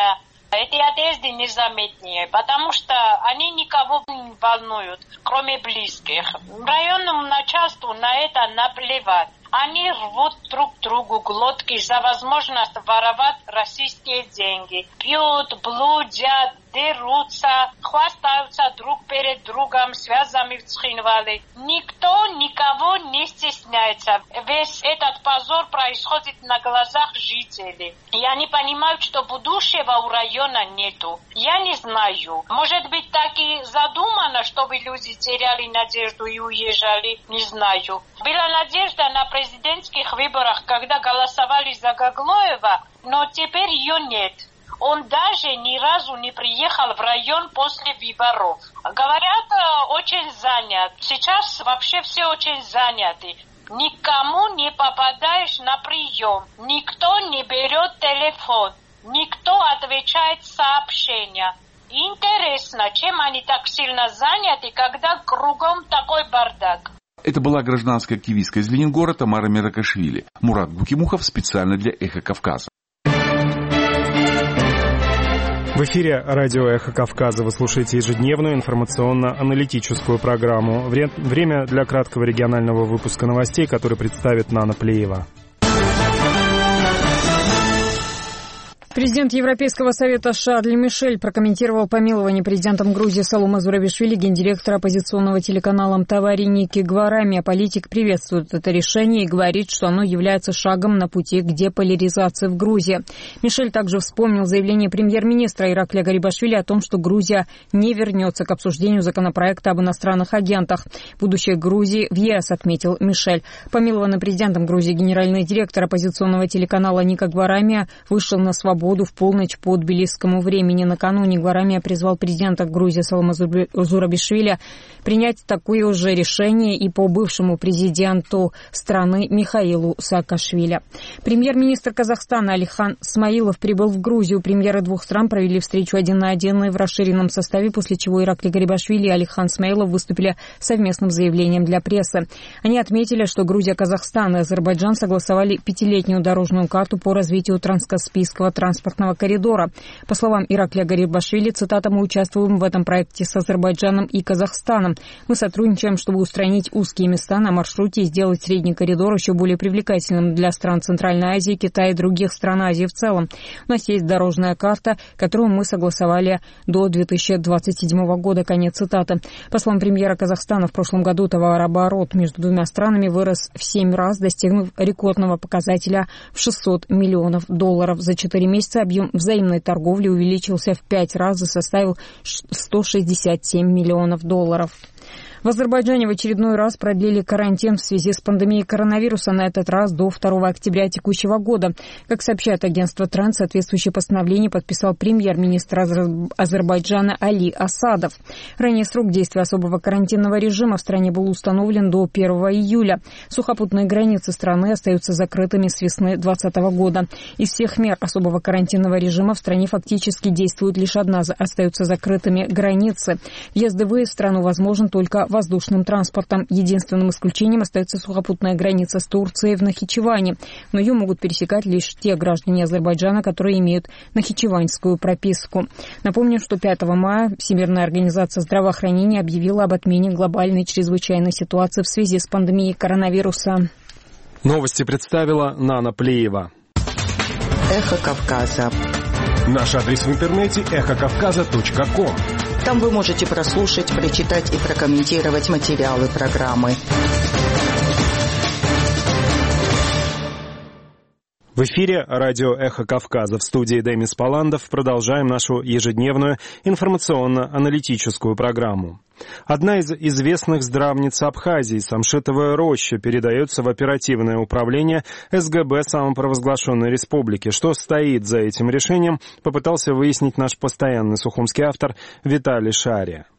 [SPEAKER 12] Эти отъезды незаметнее, потому что они никого не волнуют, кроме близких. Районному начальству на это наплевать. Они рвут друг другу глотки за возможность воровать российские деньги. Пьют, блудят, дерутся, хвастаются друг перед другом связями в Цхинвале. Никто никого не стесняется. Весь этот позор происходит на глазах жителей. И они понимают, что будущего у района нету. Я не знаю. Может быть, так и задумано, чтобы люди теряли надежду и уезжали. Не знаю. Была надежда на президентских выборах, когда голосовали за Гаглоева, но теперь ее нет. Он даже ни разу не приехал в район после выборов. Говорят, очень занят. Сейчас вообще все очень заняты. Никому не попадаешь на прием. Никто не берет телефон. Никто отвечает сообщения. Интересно, чем они так сильно заняты, когда кругом такой бардак.
[SPEAKER 11] Это была гражданская активистка из Ленингора Тамара Меракашвили. Мурат Букимухов специально для «Эхо Кавказа».
[SPEAKER 1] В эфире радио «Эхо Кавказа». Вы слушаете ежедневную информационно-аналитическую программу. Время для краткого регионального выпуска новостей, который представит Нана Плеева.
[SPEAKER 2] Президент Европейского совета Шарль Мишель прокомментировал помилование президентом Грузии Саломе Зурабишвили гендиректора оппозиционного телеканала «Мтавари» Ники Гварами. Политик приветствует это решение и говорит, что оно является шагом на пути к деполяризации в Грузии. Мишель также вспомнил заявление премьер-министра Иракля Гарибашвили о том, что Грузия не вернется к обсуждению законопроекта об иностранных агентах. Будущее Грузии в ЕС, отметил Мишель. Помилованный президентом Грузии генеральный директор оппозиционного телеканала Ника Гварами вышел на свободу в полночь по тбилисскому времени. Накануне Гварами призвал президента Грузии Саломе Зурабишвили принять такое же решение и по бывшему президенту страны Михаилу Саакашвили. Премьер-министр Казахстана Алихан Смаилов прибыл в Грузию. Премьеры двух стран провели встречу один на один и в расширенном составе, после чего Иракли Гарибашвили и Алихан Смаилов выступили совместным заявлением для прессы. Они отметили, что Грузия, Казахстан и Азербайджан согласовали пятилетнюю дорожную карту по развитию транскаспийского транспортного коридора. По словам Иракля Гарибашвили, цитата, «Мы участвуем в этом проекте с Азербайджаном и Казахстаном. Мы сотрудничаем, чтобы устранить узкие места на маршруте и сделать средний коридор еще более привлекательным для стран Центральной Азии, Китая и других стран Азии в целом. У нас есть дорожная карта, которую мы согласовали до две тысячи двадцать седьмого года». Конец цитаты. По словам премьера Казахстана, в прошлом году товарооборот между двумя странами вырос в семь раз, достигнув рекордного показателя в шестьсот миллионов долларов. За четыре месяца объем взаимной торговли увеличился в пять раз и составил сто шестьдесят семь миллионов долларов. В Азербайджане в очередной раз продлили карантин в связи с пандемией коронавируса, на этот раз до второго октября текущего года. Как сообщает агентство ТРАНС, соответствующее постановление подписал премьер-министр Азербайджана Али Асадов. Ранее срок действия особого карантинного режима в стране был установлен до первого июля. Сухопутные границы страны остаются закрытыми с весны двадцатого года. Из всех мер особого карантинного режима в стране фактически действует лишь одна – остаются закрытыми границы. Въезд и выезд в страну возможен только воздушным транспортом. Единственным исключением остается сухопутная граница с Турцией в Нахичеване, но ее могут пересекать лишь те граждане Азербайджана, которые имеют нахичеванскую прописку. Напомню, что пятого мая Всемирная организация здравоохранения объявила об отмене глобальной чрезвычайной ситуации в связи с пандемией коронавируса.
[SPEAKER 1] Новости представила Нана Плеева.
[SPEAKER 4] Эхо Кавказа.
[SPEAKER 5] Наш адрес в интернете эхо кавказа точка ком.
[SPEAKER 4] Там вы можете прослушать, прочитать и прокомментировать материалы программы.
[SPEAKER 1] В эфире радио «Эхо Кавказа». В студии Демис Паландов. Продолжаем нашу ежедневную информационно-аналитическую программу. Одна из известных здравниц Абхазии, Самшитовая роща, передается в оперативное управление СГБ самопровозглашенной республики. Что стоит за этим решением, попытался выяснить наш постоянный сухумский автор Виталий Шария.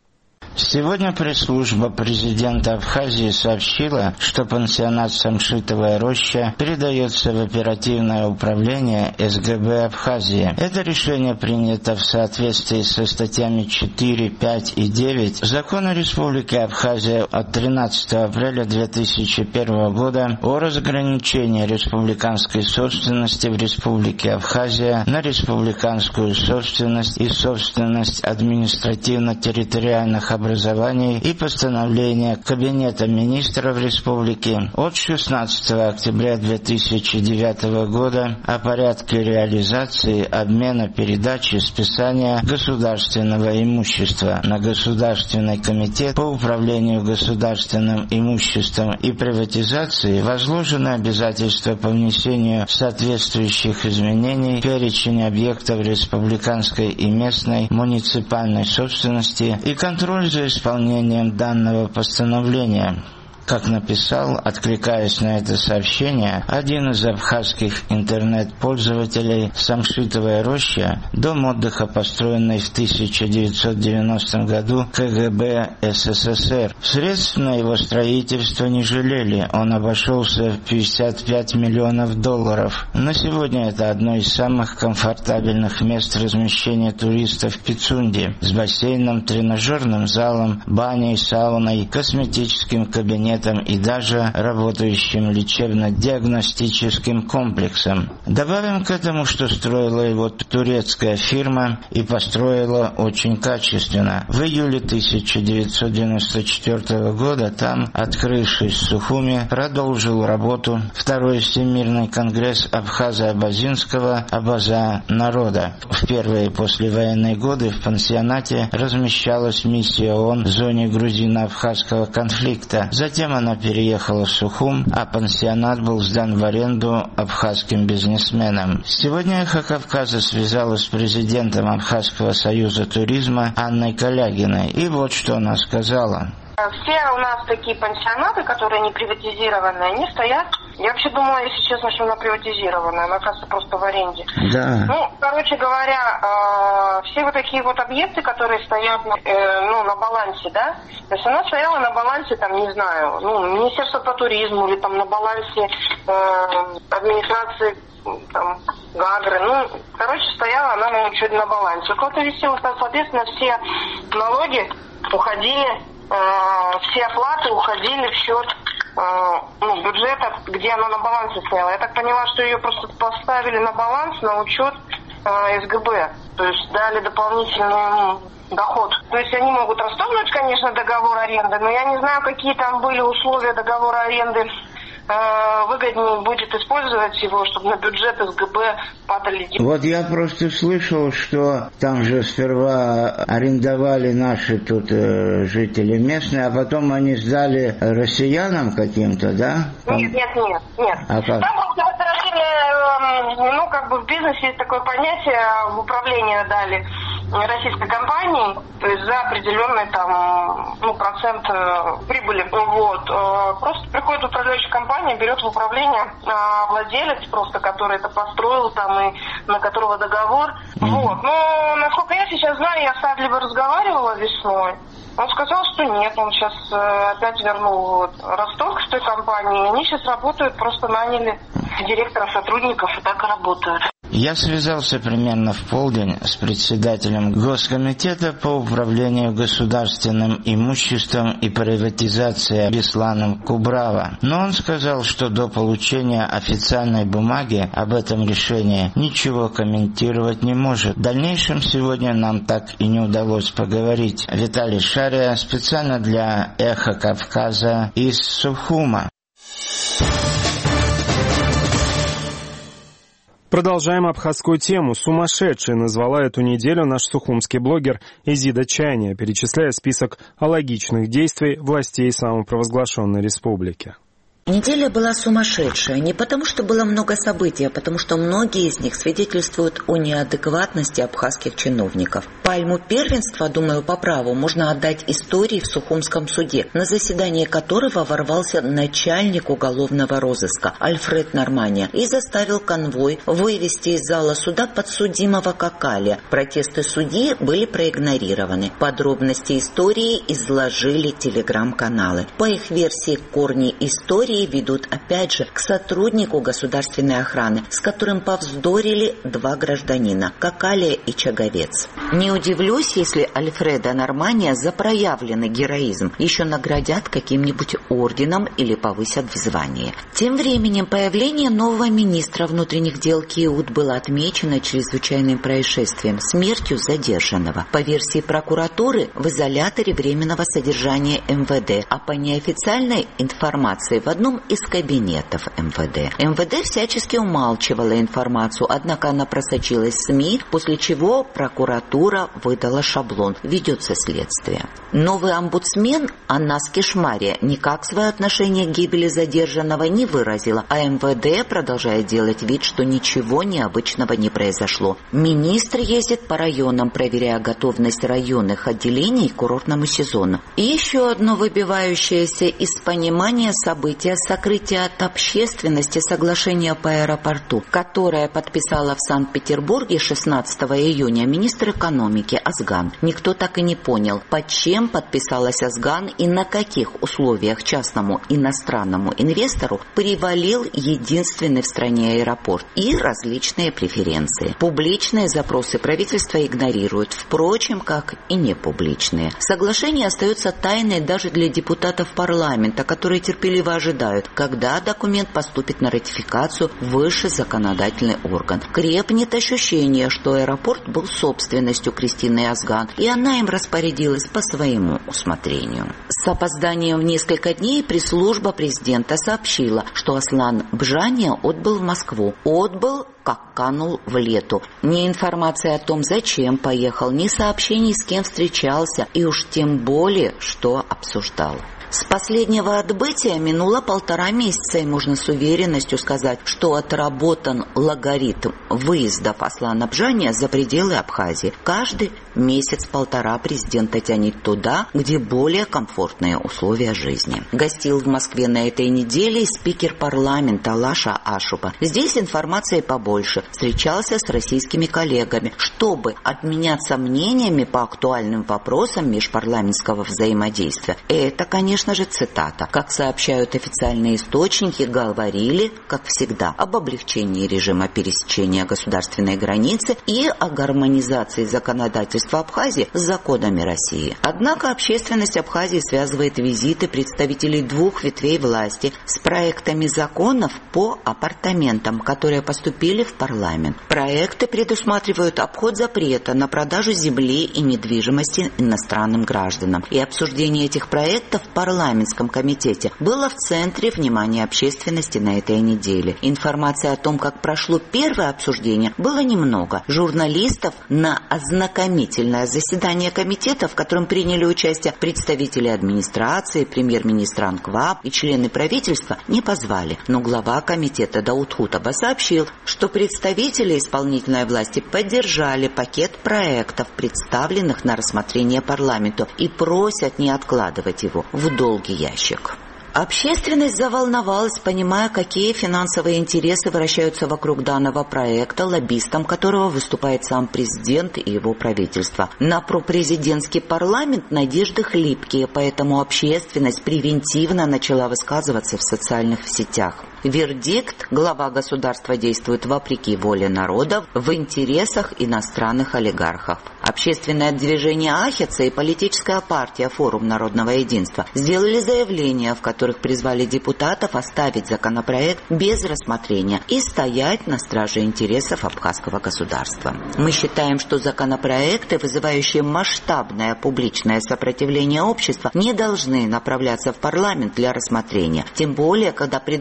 [SPEAKER 13] Сегодня пресс-служба президента Абхазии сообщила, что пансионат «Самшитовая роща» передается в оперативное управление эс гэ бэ Абхазии. Это решение принято в соответствии со статьями четыре, пять и девять Закона Республики Абхазия от тринадцатого апреля две тысячи первого года о разграничении республиканской собственности в Республике Абхазия на республиканскую собственность и собственность административно-территориальных образований образований и постановление Кабинета министров Республики от шестнадцатого октября две тысячи девятого года о порядке реализации, обмена, передачи, списания государственного имущества на Государственный комитет по управлению государственным имуществом и приватизации возложено обязательство по внесению соответствующих изменений в перечень объектов республиканской и местной муниципальной собственности и контроль за исполнением данного постановления. Как написал, откликаясь на это сообщение, один из абхазских интернет-пользователей «Самшитовая роща», дом отдыха, построенный в тысяча девятьсот девяностом году ка гэ бэ эс эс эс эр. Средств на его строительство не жалели, он обошелся в пятьдесят пять миллионов долларов. На сегодня это одно из самых комфортабельных мест размещения туристов в Пицунде, с бассейном, тренажерным залом, баней, сауной, косметическим кабинетом и даже работающим лечебно-диагностическим комплексом. Добавим к этому, что строила его турецкая фирма и построила очень качественно. В июле тысяча девятьсот девяносто четвёртого года там, открывшись в Сухуми, продолжил работу Второй Всемирный конгресс Абхаза-Абазинского «Абаза народа». В первые послевоенные годы в пансионате размещалась миссия ООН в зоне грузино-абхазского конфликта. Затем она переехала в Сухум, а пансионат был сдан в аренду абхазским бизнесменам. Сегодня «Эхо Кавказа» связалась с президентом Абхазского союза туризма Анной Калягиной. И вот что она сказала.
[SPEAKER 14] Все у нас такие пансионаты, которые не приватизированные, они стоят. Я вообще думала, если честно, что она приватизированная, она, кажется, просто в аренде.
[SPEAKER 13] Да.
[SPEAKER 14] Ну, короче говоря, э, все вот такие вот объекты, которые стоят э, ну, на балансе, да, то есть она стояла на балансе, там, не знаю, ну, Министерства по туризму или там на балансе э, администрации там, Гагры, ну, короче, стояла она на учете на балансе. Кто-то висел, соответственно, все налоги уходили, все оплаты уходили в счет ну, бюджета, где она на балансе стояла. Я так поняла, что ее просто поставили на баланс, на учет эс гэ бэ, то есть дали дополнительный доход. То есть они могут расторгнуть, конечно, договор аренды, но я не знаю, какие там были условия договора аренды. Выгоднее будет использовать его, чтобы на бюджет эс гэ бэ падали деньги.
[SPEAKER 13] Вот я просто слышал, что там же сперва арендовали наши тут э, жители местные, а потом они сдали россиянам каким-то, да? Там...
[SPEAKER 14] Нет, нет, нет, нет. А как? Там просто оперативное, ну, как бы в бизнесе есть такое понятие, в управление дали российской компании, то есть за определенный там, ну, процент прибыли. Вот. Просто приходит управляющая компания, берет в управление владелец просто, который это построил там и на которого договор. Mm-hmm. Вот. Но, насколько я сейчас знаю, я с Адлибой разговаривала весной. Он сказал, что нет, он сейчас опять вернул вот, расторг с той компании. Они сейчас работают, просто наняли директора, сотрудников и так и работают.
[SPEAKER 13] Я связался примерно в полдень с председателем Госкомитета по управлению государственным имуществом и приватизации Бесланом Кубрава. Но он сказал, что до получения официальной бумаги об этом решении ничего комментировать не может. В дальнейшем сегодня нам так и не удалось поговорить. Виталий Шария специально для «Эхо Кавказа» из Сухума.
[SPEAKER 1] Продолжаем абхазскую тему. «Сумасшедшей» назвала эту неделю наш сухумский блогер Изида Чайня, перечисляя список алогичных действий властей самопровозглашенной республики.
[SPEAKER 15] Неделя была сумасшедшая, не потому что было много событий, а потому что многие из них свидетельствуют о неадекватности абхазских чиновников. Пальму первенства, думаю, по праву можно отдать истории в Сухумском суде, на заседание которого ворвался начальник уголовного розыска Альфред Нормания и заставил конвой вывести из зала суда подсудимого Какаля. Протесты судьи были проигнорированы. Подробности истории изложили телеграм-каналы. По их версии, корни истории ведут опять же к сотруднику государственной охраны, с которым повздорили два гражданина – Какаля и Чаговец. Не удивлюсь, если Альфреда Нормания за проявленный героизм еще наградят каким-нибудь орденом или повысят в звании. Тем временем появление нового министра внутренних дел Киут было отмечено чрезвычайным происшествием – смертью задержанного. По версии прокуратуры, в изоляторе временного содержания эм вэ дэ, а по неофициальной информации в одном из кабинетов эм вэ дэ. эм вэ дэ всячески умалчивала информацию, однако она просочилась в СМИ, после чего прокуратура выдала шаблон. Ведется следствие. Новый омбудсмен Аннас Кишмария никак свое отношение к гибели задержанного не выразила, а эм вэ дэ продолжает делать вид, что ничего необычного не произошло. Министр ездит по районам, проверяя готовность районных отделений к курортному сезону. И еще одно выбивающееся из понимания событие – сокрытие от общественности соглашения по аэропорту, которое подписала в Санкт-Петербурге шестнадцатого июня министр экономики Озган. Никто так и не понял, под чем подписалась Озган и на каких условиях частному иностранному инвестору привалил единственный в стране аэропорт и различные преференции. Публичные запросы правительства игнорируют, впрочем, как и непубличные. Соглашение остается тайной даже для депутатов парламента, которые терпеливо ожидают, когда документ поступит на ратификацию в высший законодательный орган. Крепнет ощущение, что аэропорт был собственностью Кристины Озган, и она им распорядилась по своему усмотрению. С опозданием в несколько дней пресс-служба президента сообщила, что Аслан Бжания отбыл в Москву. Отбыл, как канул в лету. Ни информации о том, зачем поехал, ни сообщений, с кем встречался, и уж тем более, что обсуждал. С последнего отбытия минуло полтора месяца, и можно с уверенностью сказать, что отработан логаритм выездов Аслана Бжания за пределы Абхазии. Каждый месяц-полтора президента тянет туда, где более комфортные условия жизни. Гостил в Москве на этой неделе спикер парламента Лаша Ашупа. Здесь информации побольше. Встречался с российскими коллегами, чтобы обменяться мнениями по актуальным вопросам межпарламентского взаимодействия. Это, конечно, Конечно же, цитата. Как сообщают официальные источники, говорили, как всегда, об облегчении режима пересечения государственной границы и о гармонизации законодательства Абхазии с законами России. Однако общественность Абхазии связывает визиты представителей двух ветвей власти с проектами законов по апартаментам, которые поступили в парламент. Проекты предусматривают обход запрета на продажу земли и недвижимости иностранным гражданам. И обсуждение этих проектов в парламенте В парламентском комитете было в центре внимания общественности на этой неделе. Информации о том, как прошло первое обсуждение, было немного. Журналистов на ознакомительное заседание комитета, в котором приняли участие представители администрации, премьер-министр Анкваб и члены правительства, не позвали. Но глава комитета Дауд Хутаба сообщил, что представители исполнительной власти поддержали пакет проектов, представленных на рассмотрение парламенту, и просят не откладывать его в долгий ящик. Общественность заволновалась, понимая, какие финансовые интересы вращаются вокруг данного проекта, лоббистом которого выступает сам президент и его правительство. На пропрезидентский парламент надежды хлипкие, поэтому общественность превентивно начала высказываться в социальных сетях. Вердикт: глава государства действует вопреки воле народа в интересах иностранных олигархов. Общественное движение Ахица и политическая партия «Форум народного единства» сделали заявления, в которых которых призвали депутатов оставить законопроект без рассмотрения и стоять на страже интересов абхазского государства. Мы считаем, что законопроекты, вызывающие масштабное публичное сопротивление общества, не должны направляться в парламент для рассмотрения. Тем более, когда предметом недовольства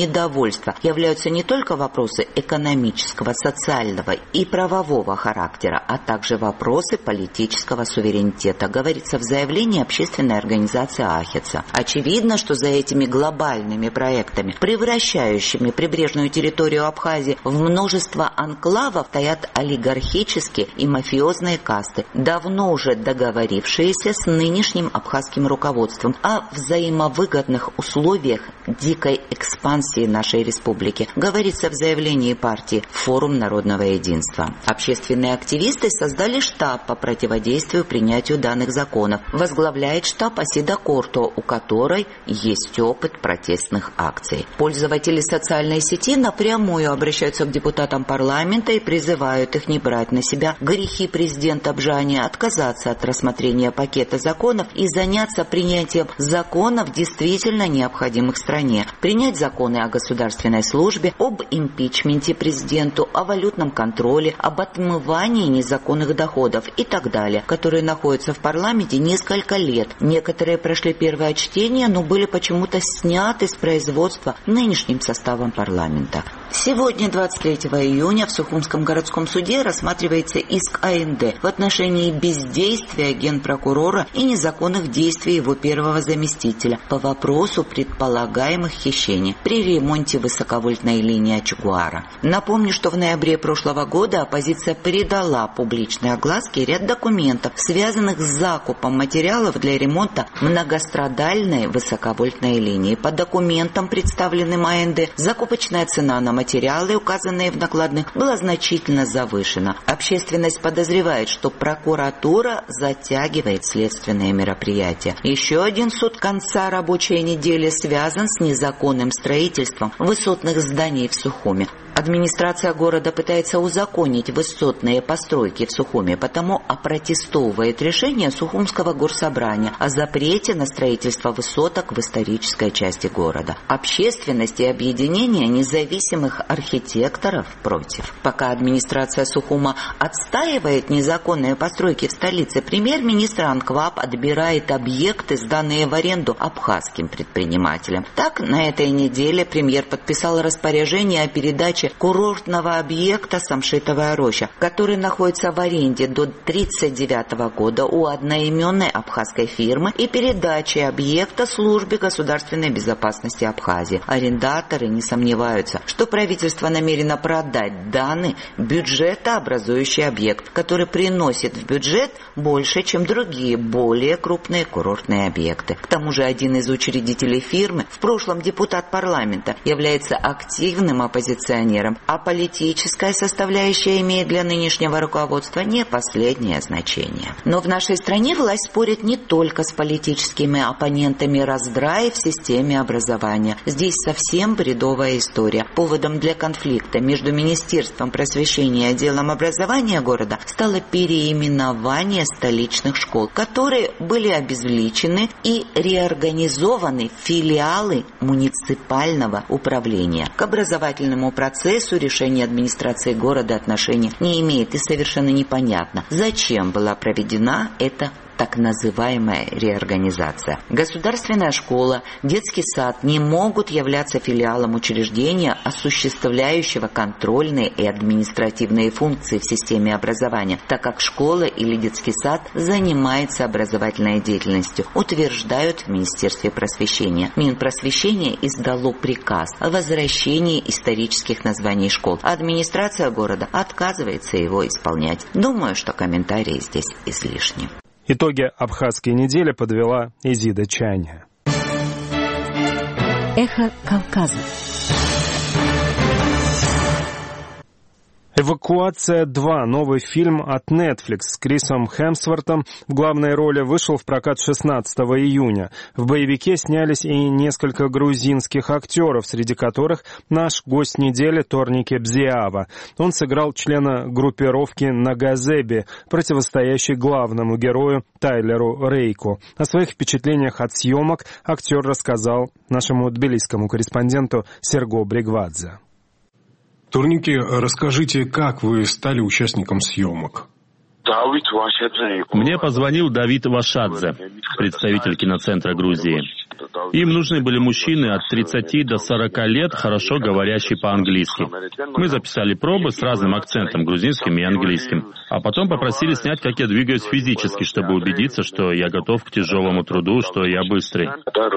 [SPEAKER 15] недовольства являются не только вопросы экономического, социального и правового характера, а также вопросы политического суверенитета, говорится в заявлении общественной организации Ахеца. Очевидно, что за этими глобальными проектами, превращающими прибрежную территорию Абхазии в множество анклавов, стоят олигархические и мафиозные касты, давно уже договорившиеся с нынешним абхазским руководством о взаимовыгодных условиях дикой экспансии нашей республики, говорится в заявлении партии «Форум народного единства». Общественные активисты создали штаб по противодействию принятию данных законов. Возглавляет штаб Асида Корто, у которой есть опыт протестных акций. Пользователи социальной сети напрямую обращаются к депутатам парламента и призывают их не брать на себя грехи президента Бжани, отказаться от рассмотрения пакета законов и заняться принятием законов, действительно необходимых стране. Принять законы о государственной службе, об импичменте президенту, о валютном контроле, об отмывании незаконных доходов и так далее, которые находятся в парламенте несколько лет. Некоторые прошли первое чтение, но были почему-то сняты с производства нынешним составом парламента. Сегодня, двадцать третьего июня, в Сухумском городском суде рассматривается иск АНД в отношении бездействия генпрокурора и незаконных действий его первого заместителя по вопросу предполагаемых хищений при ремонте высоковольтной линии Ачгуара. Напомню, что в ноябре прошлого года оппозиция передала публичной огласке ряд документов, связанных с закупом материалов для ремонта многострадальной высоковольтной линии. По документам, представленным АНД, закупочная цена на материалы, указанные в накладных, была значительно завышена. Общественность подозревает, что прокуратура затягивает следственные мероприятия. Еще один суд конца рабочей недели связан с незаконным строительством высотных зданий в Сухуме. Администрация города пытается узаконить высотные постройки в Сухуме, потому опротестовывает решение Сухумского горсобрания о запрете на строительство высоток в исторической части города. Общественность и объединение независимых архитекторов против. Пока администрация Сухума отстаивает незаконные постройки в столице, премьер-министр Анкваб отбирает объекты, сданные в аренду абхазским предпринимателям. Так, на этой неделе премьер подписал распоряжение о передаче курортного объекта Самшитовая роща, который находится в аренде до тридцать девятого года у одноименной абхазской фирмы, и передачи объекта службе государственной безопасности Абхазии. Арендаторы не сомневаются, что правительство намерено продать данный бюджетообразующий объект, который приносит в бюджет больше, чем другие более крупные курортные объекты. К тому же один из учредителей фирмы, в прошлом депутат парламента, является активным оппозиционером, а политическая составляющая имеет для нынешнего руководства не последнее значение. Но в нашей стране власть спорит не только с политическими оппонентами раздрая в системе образования. Здесь совсем бредовая история. Поводом для конфликта между Министерством просвещения и отделом образования города стало переименование столичных школ, которые были обезличены и реорганизованы в филиалы муниципального управления. К образовательному процессу решение администрации города отношения не имеет, и совершенно непонятно, зачем была проведена эта так называемая реорганизация. Государственная школа, детский сад не могут являться филиалом учреждения, осуществляющего контрольные и административные функции в системе образования, так как школа или детский сад занимается образовательной деятельностью, утверждают в Министерстве просвещения. Минпросвещение издало приказ о возвращении исторических названий школ. Администрация города отказывается его исполнять. Думаю, что комментарии здесь излишни.
[SPEAKER 1] Итоги абхазской недели подвела Изида Чаня.
[SPEAKER 16] Эхо Кавказа.
[SPEAKER 1] «Эвакуация два». Новый фильм от Netflix с Крисом Хемсвортом в главной роли вышел в прокат шестнадцатого июня. В боевике снялись и несколько грузинских актеров, среди которых наш гость недели Торнике Бзиава. Он сыграл члена группировки Нагазеби, противостоящей главному герою Тайлеру Рейку. О своих впечатлениях от съемок актер рассказал нашему тбилисскому корреспонденту Серго Бригвадзе.
[SPEAKER 5] Торнике, расскажите, как вы стали участником съемок?
[SPEAKER 16] Мне позвонил Давид Вашадзе, представитель киноцентра Грузии. Им нужны были мужчины от тридцати до сорока лет, хорошо говорящие по-английски. Мы записали пробы с разным акцентом, грузинским и английским. А потом попросили снять, как я двигаюсь физически, чтобы убедиться, что я готов к тяжелому труду, что я быстрый.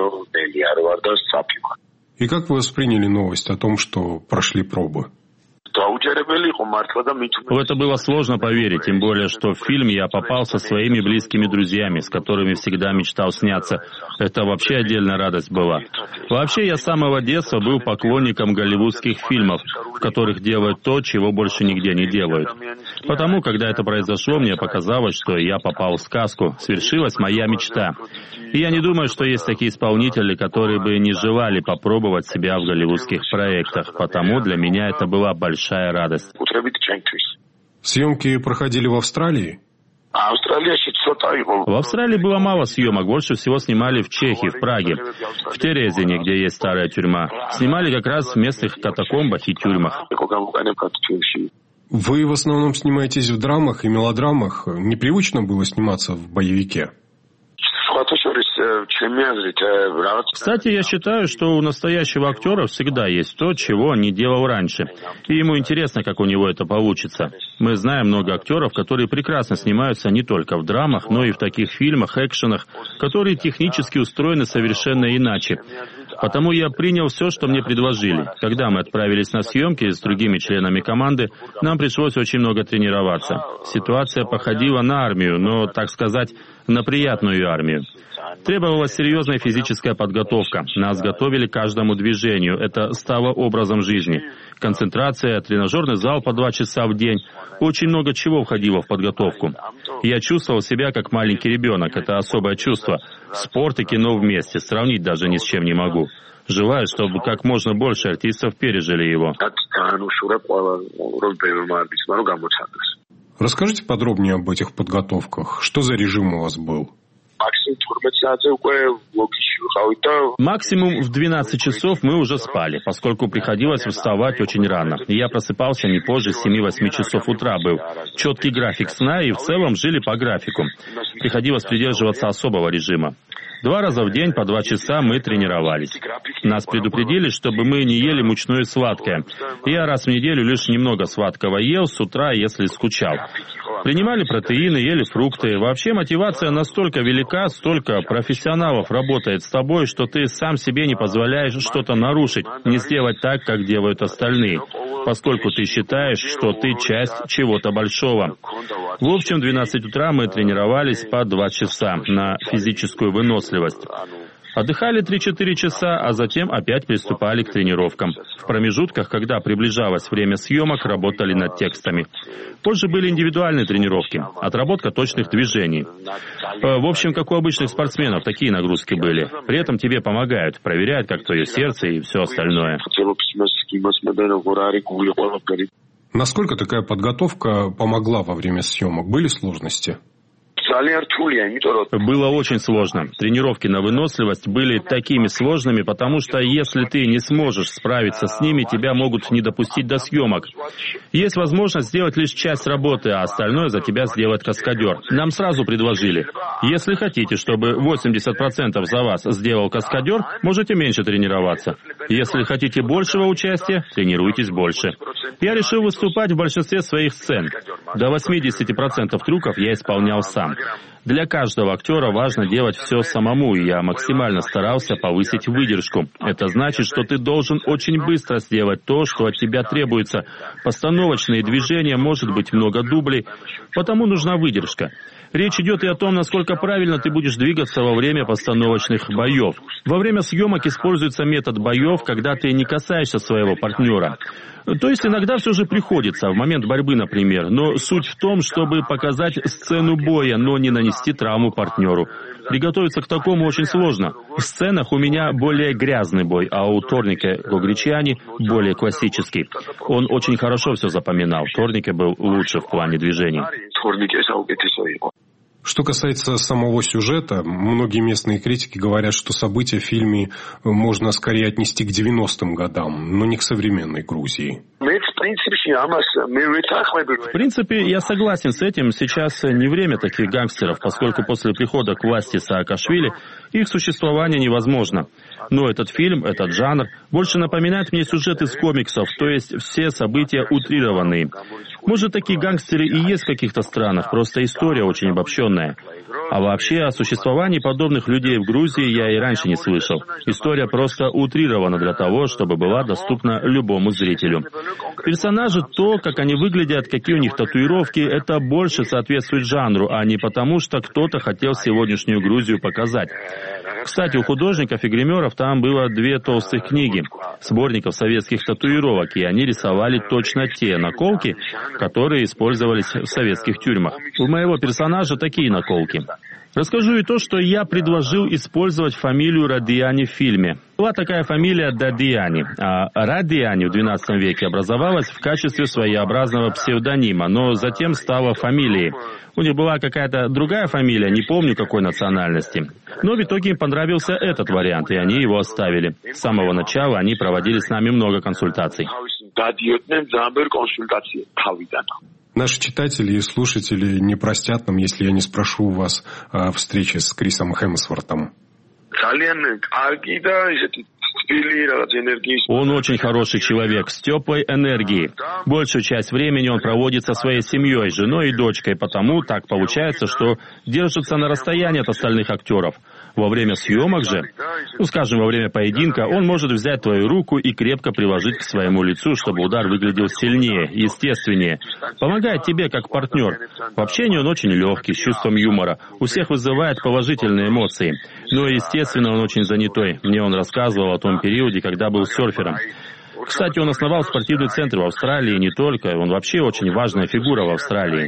[SPEAKER 5] И как вы восприняли новость о том, что прошли пробы?
[SPEAKER 16] В это было сложно поверить, тем более, что в фильм я попал со своими близкими друзьями, с которыми всегда мечтал сняться. Это вообще отдельная радость была. Вообще, я с самого детства был поклонником голливудских фильмов, в которых делают то, чего больше нигде не делают. Потому, когда это произошло, мне показалось, что я попал в сказку, свершилась моя мечта. И я не думаю, что есть такие исполнители, которые бы не желали попробовать себя в голливудских проектах, потому для меня это была большая радость.
[SPEAKER 5] Съемки проходили в Австралии?
[SPEAKER 16] В Австралии было мало съемок, больше всего снимали в Чехии, в Праге, в Терезине, где есть старая тюрьма. Снимали как раз в местных катакомбах и тюрьмах.
[SPEAKER 5] Вы в основном снимаетесь в драмах и мелодрамах. Непривычно было сниматься в боевике?
[SPEAKER 16] Кстати, я считаю, что у настоящего актера всегда есть то, чего он не делал раньше. И ему интересно, как у него это получится. Мы знаем много актеров, которые прекрасно снимаются не только в драмах, но и в таких фильмах, экшенах, которые технически устроены совершенно иначе. Потому я принял все, что мне предложили. Когда мы отправились на съемки с другими членами команды, нам пришлось очень много тренироваться. Ситуация походила на армию, но, так сказать, на приятную армию. Требовалась серьезная физическая подготовка. Нас готовили к каждому движению. Это стало образом жизни. Концентрация, тренажерный зал по два часа в день. Очень много чего входило в подготовку. Я чувствовал себя как маленький ребенок. Это особое чувство. Спорт и кино вместе. Сравнить даже ни с чем не могу. Желаю, чтобы как можно больше артистов пережили его.
[SPEAKER 5] Расскажите подробнее об этих подготовках. Что за режим у вас был?
[SPEAKER 16] Максимум в двенадцать часов мы уже спали, поскольку приходилось вставать очень рано. Я просыпался не позже семи-восьми часов утра. Был четкий график сна, и в целом жили по графику. Приходилось придерживаться особого режима. Два раза в день по два часа мы тренировались. Нас предупредили, чтобы мы не ели мучное и сладкое. Я раз в неделю лишь немного сладкого ел с утра, если скучал. Принимали протеины, ели фрукты. Вообще мотивация настолько велика, столько профессионалов работает с тобой, что ты сам себе не позволяешь что-то нарушить, не сделать так, как делают остальные, поскольку ты считаешь, что ты часть чего-то большого. В общем, в двенадцать утра мы тренировались по два часа на физическую выносливость. Отдыхали три-четыре часа, а затем опять приступали к тренировкам. В промежутках, когда приближалось время съемок, работали над текстами. Позже были индивидуальные тренировки, отработка точных движений. В общем, как у обычных спортсменов, такие нагрузки были. При этом тебе помогают, проверяют, как твое сердце и все остальное.
[SPEAKER 5] Насколько такая подготовка помогла во время съемок? Были сложности?
[SPEAKER 16] Было очень сложно. Тренировки на выносливость были такими сложными, потому что если ты не сможешь справиться с ними, тебя могут не допустить до съемок. Есть возможность сделать лишь часть работы, а остальное за тебя сделает каскадер. Нам сразу предложили: если хотите, чтобы восемьдесят процентов за вас сделал каскадер, можете меньше тренироваться. Если хотите большего участия, тренируйтесь больше. Я решил выступать в большинстве своих сцен. До восемьдесят процентов трюков я исполнял сам. Для каждого актера важно делать все самому, и я максимально старался повысить выдержку. Это значит, что ты должен очень быстро сделать то, что от тебя требуется. Постановочные движения, может быть много дублей, потому нужна выдержка. Речь идет и о том, насколько правильно ты будешь двигаться во время постановочных боев. Во время съемок используется метод боев, когда ты не касаешься своего партнера. То есть иногда все же приходится, в момент борьбы, например. Но суть в том, чтобы показать сцену боя, но не нанести травму партнеру. Приготовиться к такому очень сложно. В сценах у меня более грязный бой, а у Торнике Гогричани более классический. Он очень хорошо все запоминал. Торнике был лучше в плане движений.
[SPEAKER 5] Что касается самого сюжета, многие местные критики говорят, что события в фильме можно скорее отнести к девяностым годам, но не к современной Грузии.
[SPEAKER 16] В принципе, я согласен с этим. Сейчас не время таких гангстеров, поскольку после прихода к власти Саакашвили их существование невозможно. Но этот фильм, этот жанр, больше напоминает мне сюжет из комиксов, то есть все события утрированные. Может, такие гангстеры и есть в каких-то странах, просто история очень обобщенная. А вообще, о существовании подобных людей в Грузии я и раньше не слышал. История просто утрирована для того, чтобы была доступна любому зрителю. Персонажи, то, как они выглядят, какие у них татуировки, это больше соответствует жанру, а не потому, что кто-то хотел сегодняшнюю Грузию показать. Кстати, у художников и гримеров там было две толстых книги, сборников советских татуировок, и они рисовали точно те наколки, которые использовались в советских тюрьмах. У моего персонажа такие наколки. Расскажу и то, что я предложил использовать фамилию Радиани в фильме. Была такая фамилия Дадиани, а Радиани в двенадцатом веке образовалась в качестве своеобразного псевдонима, но затем стала фамилией. У них была какая-то другая фамилия, не помню какой национальности. Но в итоге им понравился этот вариант, и они его оставили. С самого начала они проводили с нами много консультаций.
[SPEAKER 5] Наши читатели и слушатели не простят нам, если я не спрошу у вас о встрече с Крисом Хемсвортом.
[SPEAKER 16] Он очень хороший человек, с теплой энергией. Большую часть времени он проводит со своей семьей, женой и дочкой, потому так получается, что держится на расстоянии от остальных актеров. Во время съемок же, ну скажем, во время поединка, он может взять твою руку и крепко приложить к своему лицу, чтобы удар выглядел сильнее, естественнее. Помогает тебе как партнер. В общении он очень легкий, с чувством юмора. У всех вызывает положительные эмоции. Но, естественно, он очень занятой. Мне он рассказывал о том периоде, когда был серфером. Кстати, он основал спортивный центр в Австралии, и не только. Он вообще очень важная фигура в Австралии.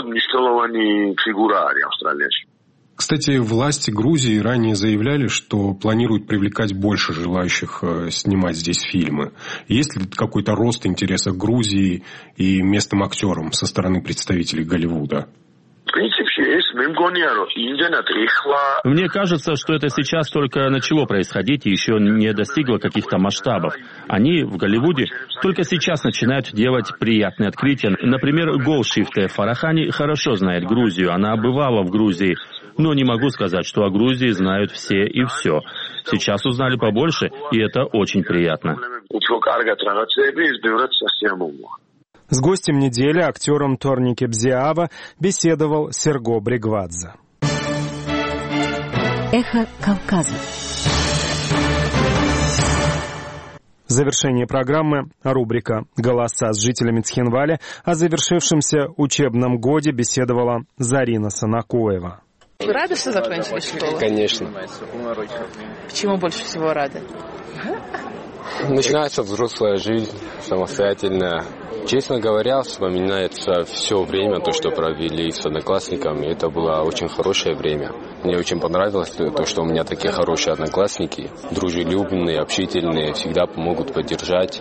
[SPEAKER 5] Кстати, власти Грузии ранее заявляли, что планируют привлекать больше желающих снимать здесь фильмы. Есть ли какой-то рост интереса к Грузии и местным актерам со стороны представителей Голливуда?
[SPEAKER 16] Мне кажется, что это сейчас только начало происходить и еще не достигло каких-то масштабов. Они в Голливуде только сейчас начинают делать приятные открытия. Например, Голшифте Фарахани хорошо знает Грузию, она бывала в Грузии. Но не могу сказать, что о Грузии знают все и все. Сейчас узнали побольше, и это очень приятно.
[SPEAKER 1] С гостем недели, актером Торники Бзиава, беседовал Серго Бригвадзе.
[SPEAKER 17] Эхо Кавказа.
[SPEAKER 1] В завершении программы рубрика «Голоса» с жителями Цхинвали. О завершившемся учебном годе беседовала Зарина Санакоева.
[SPEAKER 18] Вы рады, что закончили школу?
[SPEAKER 19] Конечно.
[SPEAKER 18] Почему больше всего рады?
[SPEAKER 19] Начинается взрослая жизнь, самостоятельная. Честно говоря, вспоминается все время, то, что провели с одноклассниками. Это было очень хорошее время. Мне очень понравилось то, что у меня такие хорошие одноклассники. Дружелюбные, общительные, всегда помогут поддержать.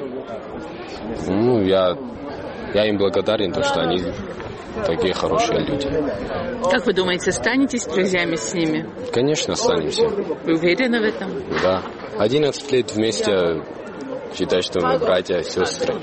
[SPEAKER 19] Ну, я, я им благодарен, то, что они такие хорошие люди.
[SPEAKER 18] Как вы думаете, останетесь друзьями с ними?
[SPEAKER 19] Конечно, останемся.
[SPEAKER 18] Вы уверены в этом?
[SPEAKER 19] Да. одиннадцать лет вместе, считай, что мы братья и сестры.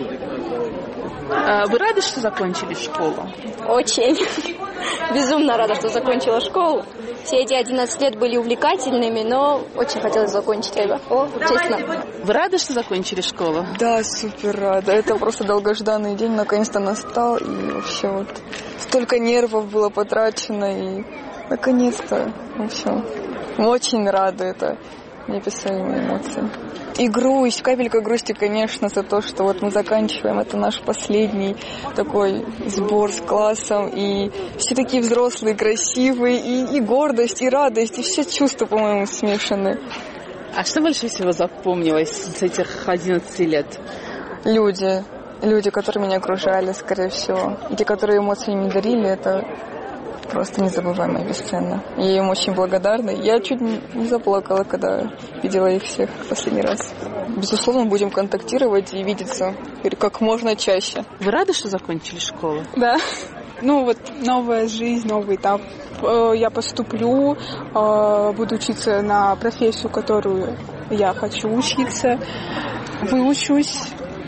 [SPEAKER 18] А вы рады, что закончили школу?
[SPEAKER 20] Очень. Безумно рада, что закончила школу. Все эти одиннадцать лет были увлекательными, но очень хотелось закончить это. О, честно.
[SPEAKER 18] Вы рады, что закончили школу?
[SPEAKER 21] Да, супер рада. Это просто долгожданный день, наконец-то настал. И вообще вот столько нервов было потрачено. И наконец-то, в общем, очень рада. Это неописуемые эмоции. И грусть, капелька грусти, конечно, за то, что вот мы заканчиваем. Это наш последний такой сбор с классом. И все такие взрослые, красивые. И, и гордость, и радость, и все чувства, по-моему, смешаны.
[SPEAKER 18] А что больше всего запомнилось с этих одиннадцати лет?
[SPEAKER 21] Люди. Люди, которые меня окружали, скорее всего. И те, которые эмоциями дарили, это просто незабываемо и бесценно. Я им очень благодарна. Я чуть не заплакала, когда видела их всех в последний раз. Безусловно, будем контактировать и видеться как можно чаще.
[SPEAKER 18] Вы рады, что закончили школу?
[SPEAKER 21] Да.
[SPEAKER 22] Ну вот новая жизнь, новый этап. Я поступлю, буду учиться на профессию, которую я хочу учиться. Выучусь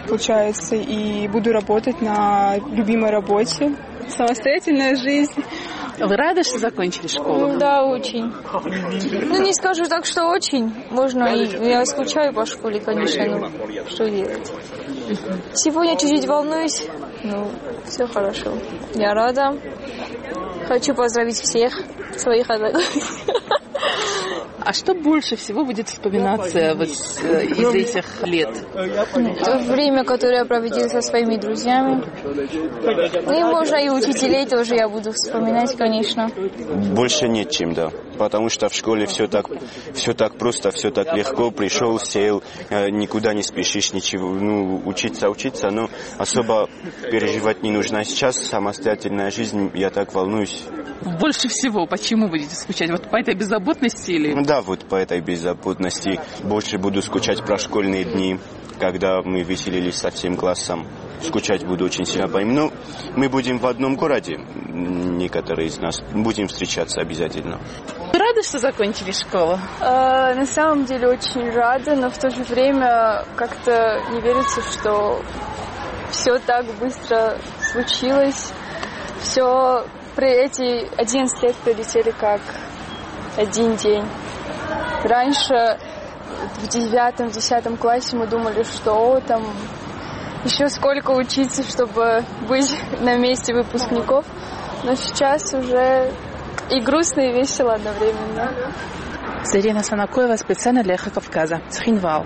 [SPEAKER 22] получается, и буду работать на любимой работе. Самостоятельная жизнь.
[SPEAKER 18] Вы рады, что закончили школу?
[SPEAKER 3] Да, очень. Ну, не скажу так, что очень. Можно, и я скучаю по школе, конечно, но что делать? Сегодня чуть-чуть волнуюсь, ну, все хорошо. Я рада. Хочу поздравить всех своих одноклассников.
[SPEAKER 18] А что больше всего будет вспоминаться вот из этих лет?
[SPEAKER 3] То время, которое я проводила со своими друзьями. Ну и можно и учителей тоже я буду вспоминать, конечно.
[SPEAKER 17] Больше нет чем, да. Потому что в школе все так, все так просто, все так легко. Пришел, сел, никуда не спешишь, ничего. Ну, учиться, учиться, но особо переживать не нужно. А сейчас самостоятельная жизнь, я так волнуюсь.
[SPEAKER 18] Больше всего почему будете скучать? Вот по этой беззаботности или...
[SPEAKER 17] Да, вот по этой беззаботности. Больше буду скучать про школьные дни, когда мы веселились со всем классом. Скучать буду очень сильно по ним. Но мы будем в одном городе, некоторые из нас. Будем встречаться обязательно.
[SPEAKER 18] Вы рады, что закончили школу?
[SPEAKER 22] Э, на самом деле очень рада, но в то же время как-то не верится, что все так быстро случилось. Все... Эти одиннадцать лет пролетели как один день. Раньше в девятом, десятом классе мы думали, что о, там еще сколько учиться, чтобы быть на месте выпускников. Но сейчас уже и грустно, и весело одновременно.
[SPEAKER 18] Зарина Санакоева специально для Эхо Кавказа. Цхинвал.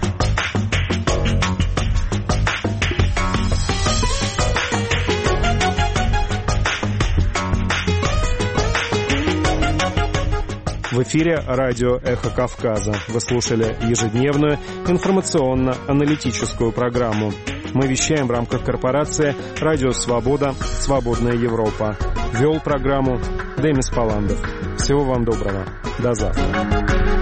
[SPEAKER 1] В эфире радио «Эхо Кавказа». Вы слушали ежедневную информационно-аналитическую программу. Мы вещаем в рамках корпорации «Радио Свобода. Свободная Европа». Вел программу Демис Паландов. Всего вам доброго. До завтра.